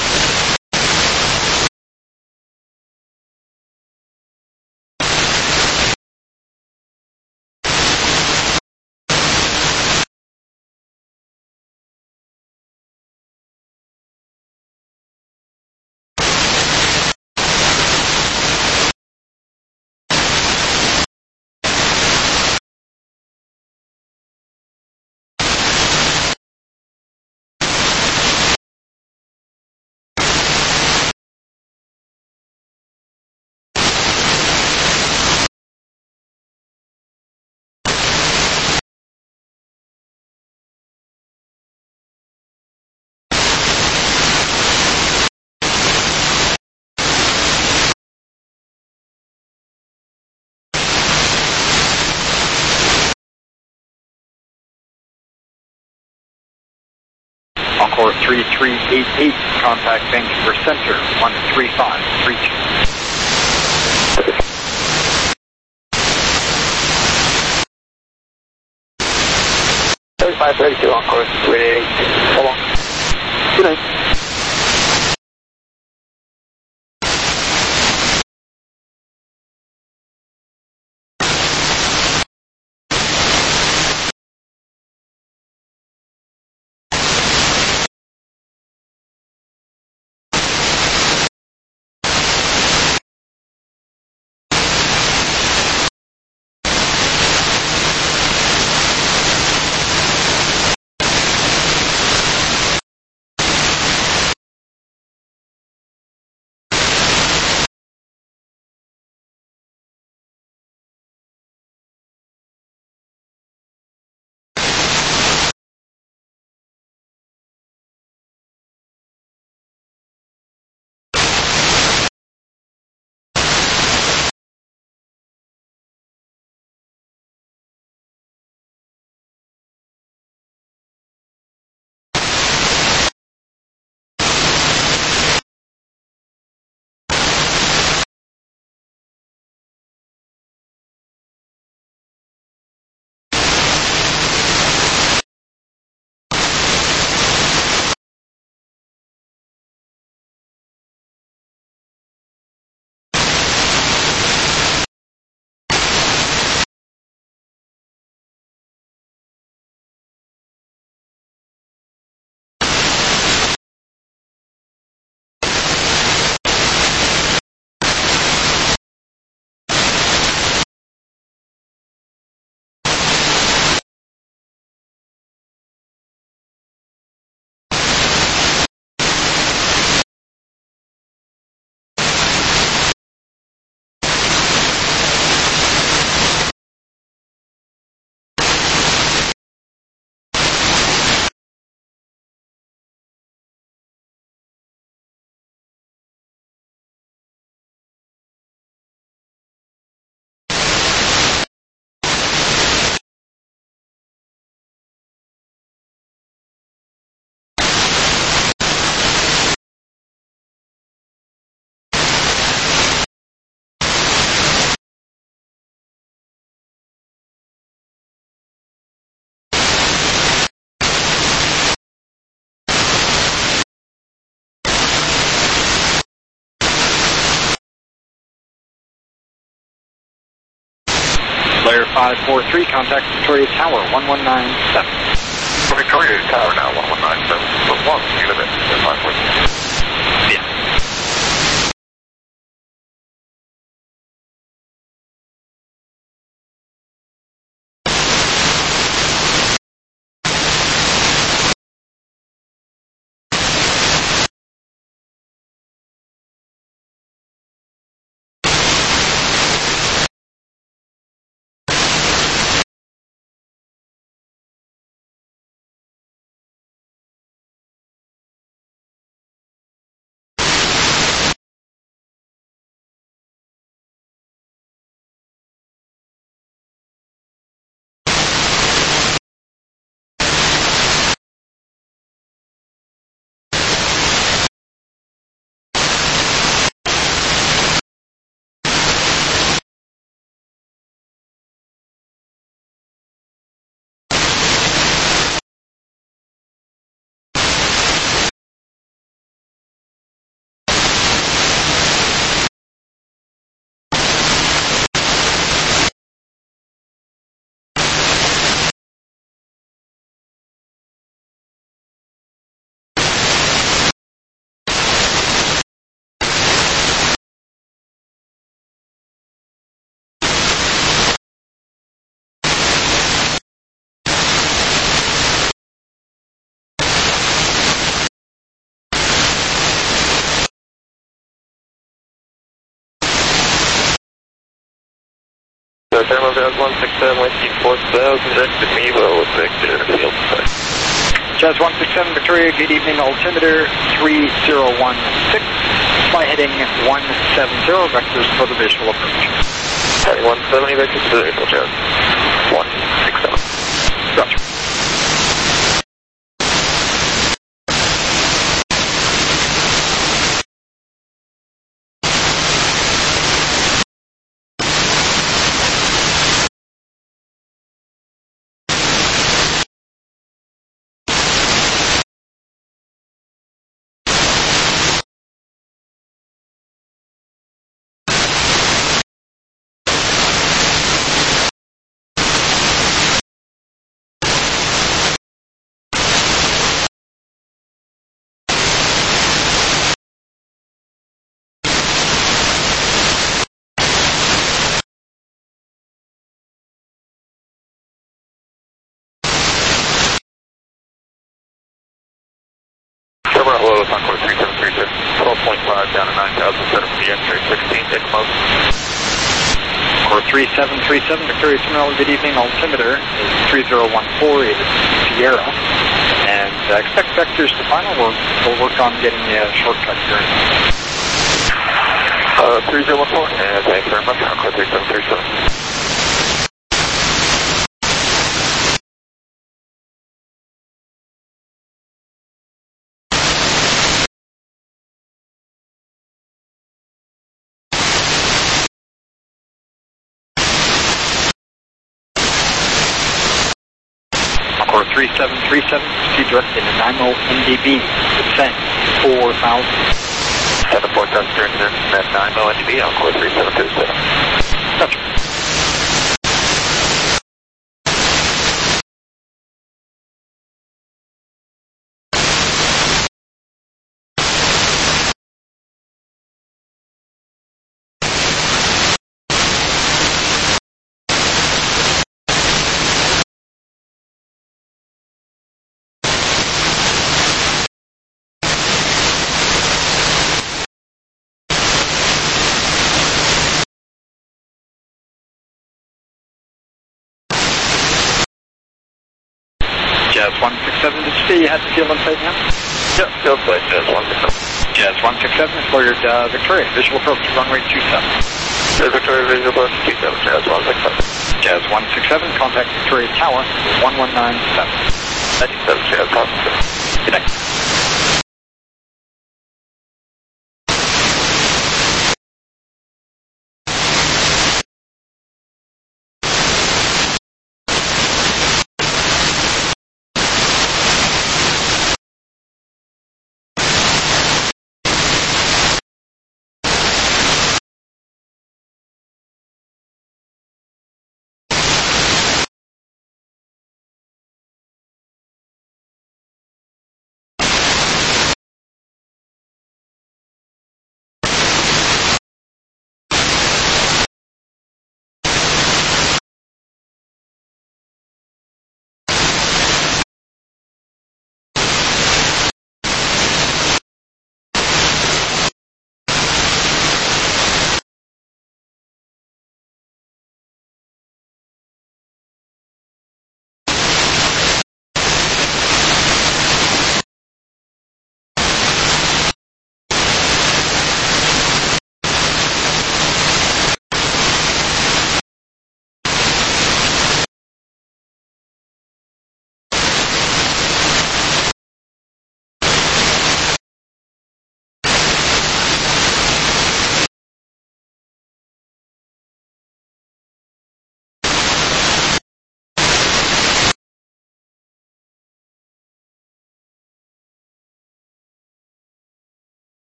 Encore 3388, contact Vancouver Center, 13532. 3532, Encore 388. So long. Good night. 543, contact Victoria Tower, 1197. Victoria Tower now, 1197. So long, unit at 543. Yeah. Thermal Jazz 167, Whiskey 4000, exit MEVO with Victor, field side. Jazz 167, Victoria, good evening, altimeter 3016, fly heading 170, vectors for the visual approach. Heading 170, vectors for the visual, Jazz 167. Roger. Hello, Concord 3736, 12.5 down to 9,000, set up the X-ray 16, take a moment. Concord 3737, Victoria Terminal, good evening, altimeter is 3014, it is Sierra, and expect vectors to final. We'll work on getting a shortcut here. 3014, and thanks very much, Concord 3737. Concord 3737, proceed direct into 9-0 NDB, descent 4000. 7.7 turns in at 9-0 NDB, Concord 3737. Gotcha. Jazz 167 to see, you had the field in sight now? Yep, field sight, Jazz 167. Jazz 167, cleared Victoria, visual approach, runway 27. Jazz Victoria, visual approach 27, Jazz 167. Jazz 167, contact Victoria Tower, 1197. 97, Jazz 167. Good night.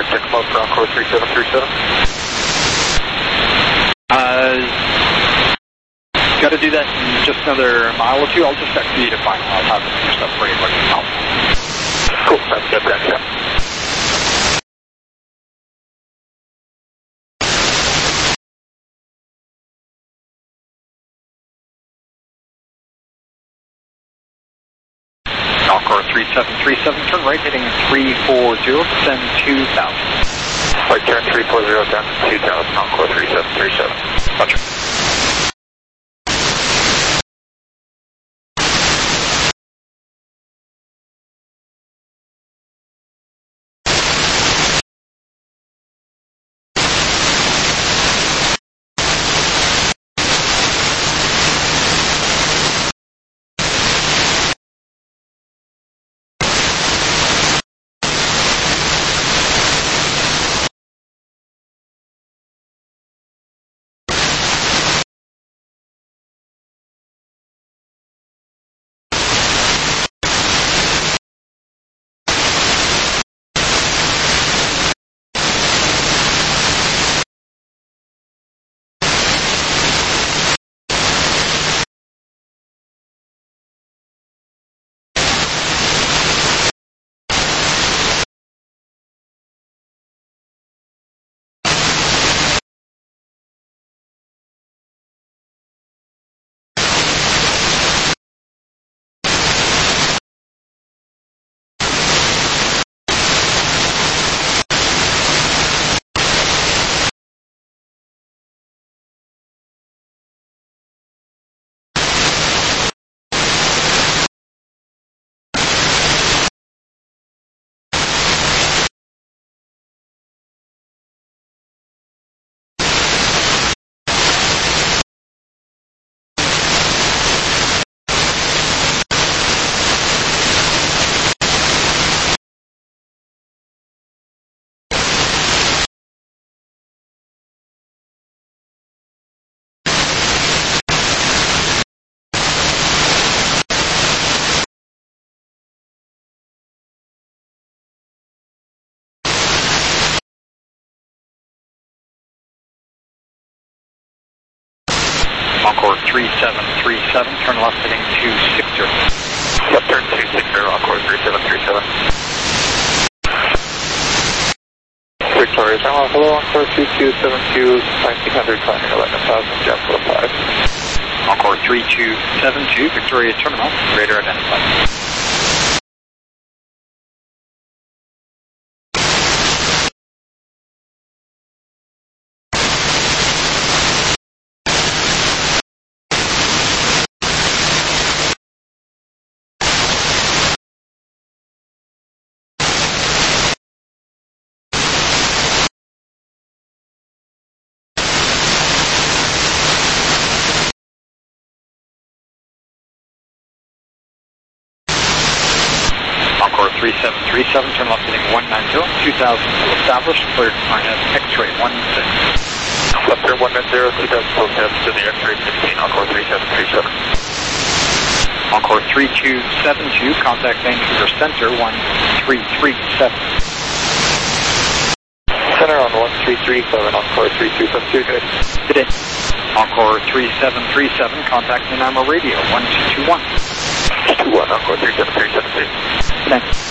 Start check mode for Encore 3737. Got to do that in just another mile or two. I'll just check for you to find out how to finish that for you. Cool, that's good, thanks, yeah. Encore 3737, turn right, heading 340, descend 2000. Right turn 340 down to 2000, Encore 3737. Roger. Encore 3737, turn left heading 260. Left turn 260, Encore 3737. Victoria, hello, Encore 2272, 1900, climbing 11,000, jet flow 5. Encore 3272, Victoria Terminal, radar identified. Encore 3737, turn left heading 190, 2000 full established, cleared to find X-ray 16. Left turn 190, 2000 full established to the X-ray 16, Encore 3737. Encore 3272, contact Vancouver Center 1337. Center on 1337, Encore 3272, good. Good day. Encore 3737, contact Nanaimo Radio 1221. 21, Encore 3737, please. Good night.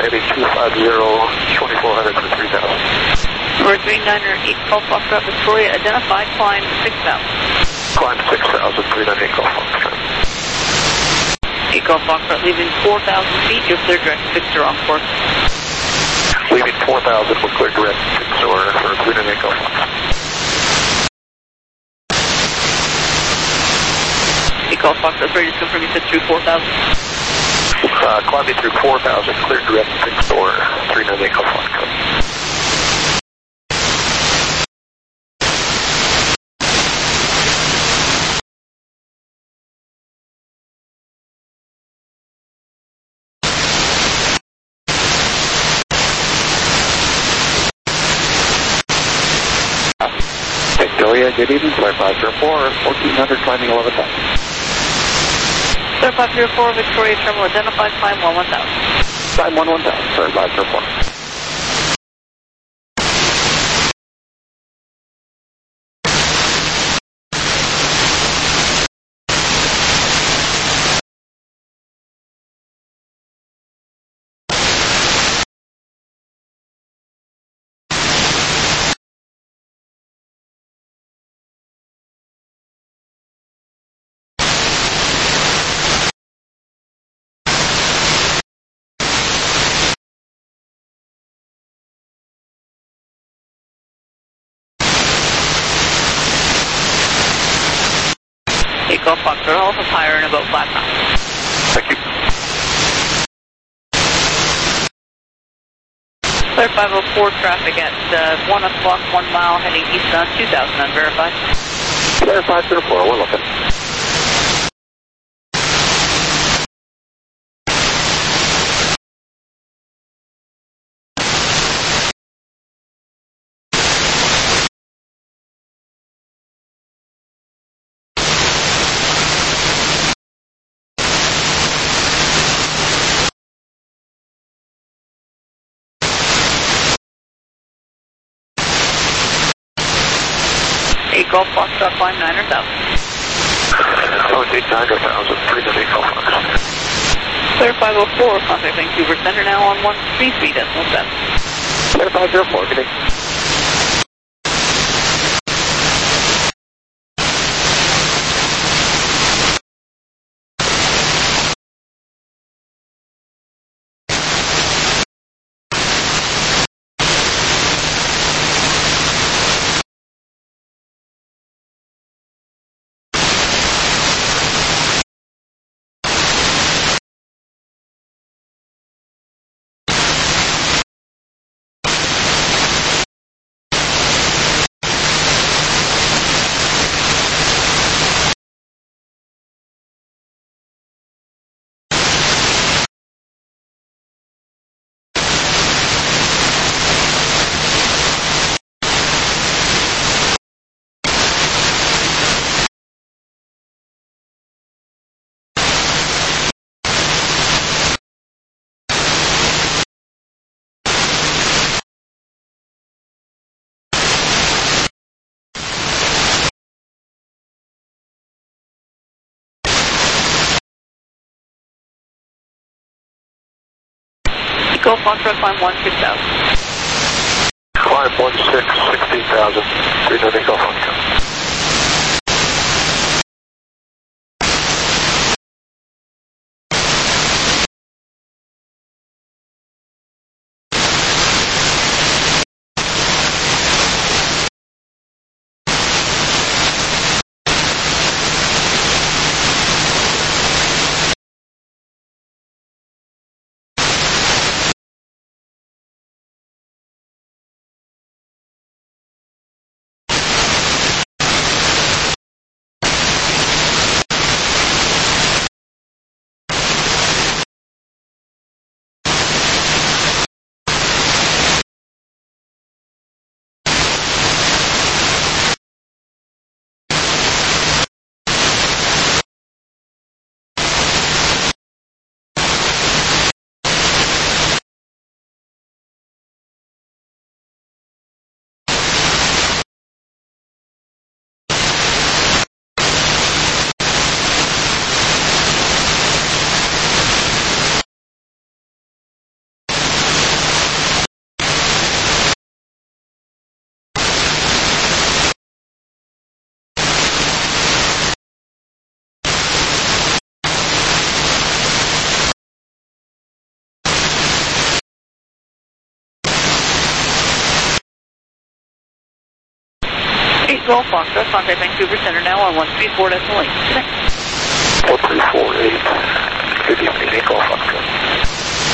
heading 250, 2400 for 3000. Number 398 Golf Foxtrot Victoria, identified, climb 6,000. Climb 6,000, 398 Golf Foxtrot. 8 Golf Foxtrot, leaving 4,000 feet, you're clear direct Victor on course. Leaving 4,000, we're clear direct Victor for 398 Golf Foxtrot. 8 Golf Foxtrot, sorry, just confirm you said through 4,000. Climbing through 4,000, clear direct Victor, 398 Golf Foxtrot. Victoria, good evening, Clear 504, 1400, climbing 11,000. Clear 504, Victoria Terminal, identified, climb 11,000. Climb 11,000, Clear 504. Golf Foxtrot, also higher and about flat time. Thank you. Clear 504 traffic at 1 o'clock, 1 mile, heading east on 2,000, unverified. Clear 504, we're looking. Golf Foxtrot, climb 9,000. Oh, 9,000, 398 Golf Foxtrot. Clear 504, contact Vancouver Center now on 133.7. Clear 504, good day. Golf Foxtrot, climb 16,000. Climb 16,000, 398 Golf Foxtrot. Golf Foxtrot, contact Vancouver Center now on 134.8. Connect. 1348. Good evening, Golf Foxtrot.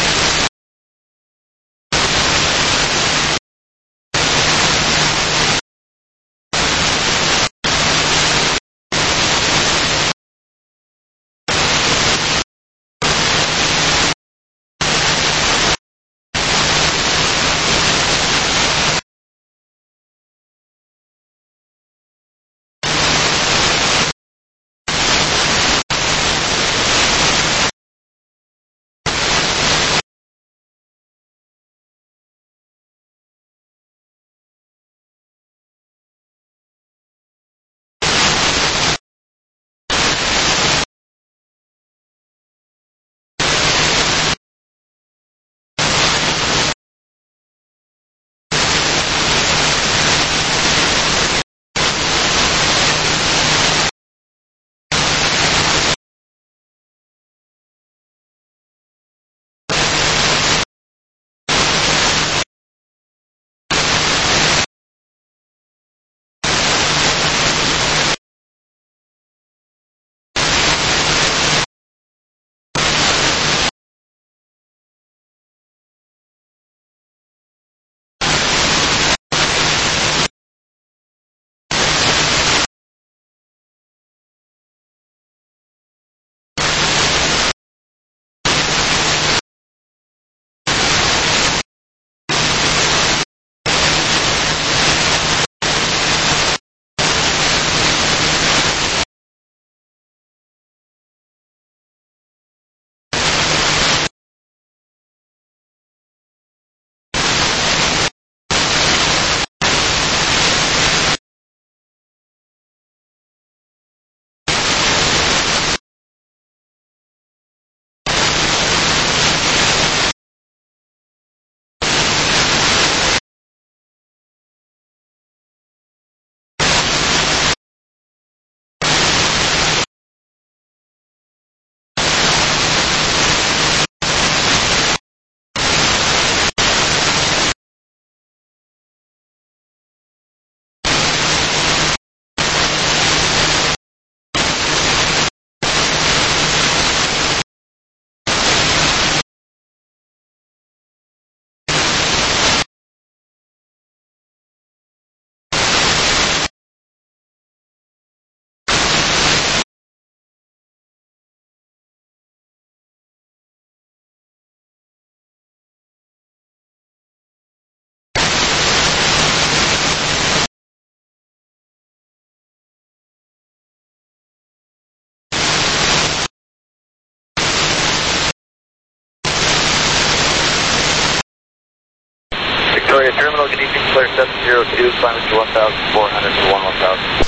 Victoria Terminal, good evening, Flare 702, climb to 1,400 to 1,000.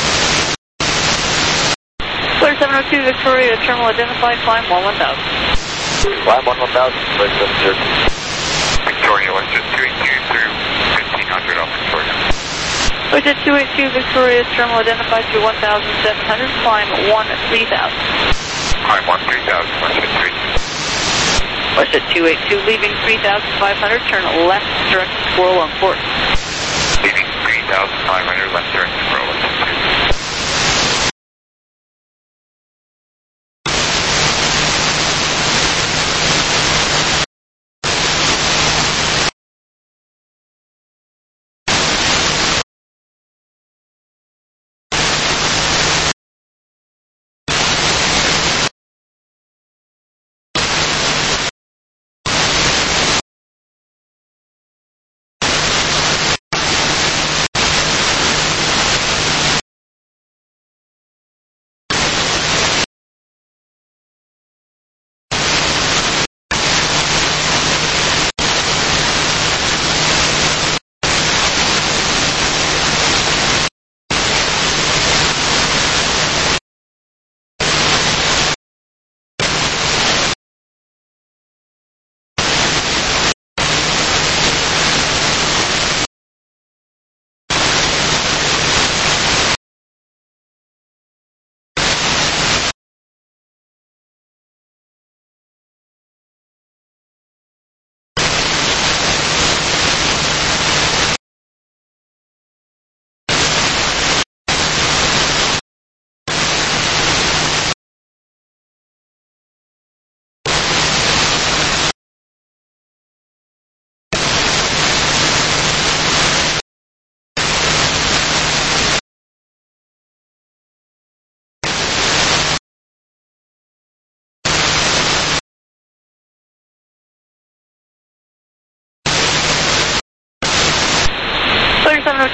Flare 702, Victoria Terminal identified, climb 1,000. Climb 1,000, Flare 702. Victoria, Western 282 through 1500 off Victoria. Western 282, Victoria Terminal identified to 1,700, climb 13000. Climb 13000, Western 3. Western 282, leaving 3,500, turn left, direct Squirrel on course. Leaving 3,500, left turn Squirrel, Western 2.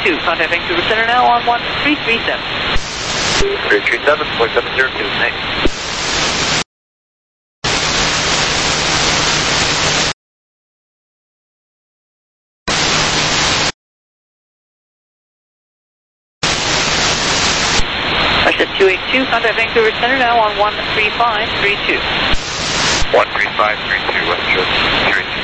282. Contact Vancouver Center now on 1337. 337, 4702, thanks. I said 282, contact Vancouver Center now on 13532. 13532, West Coast,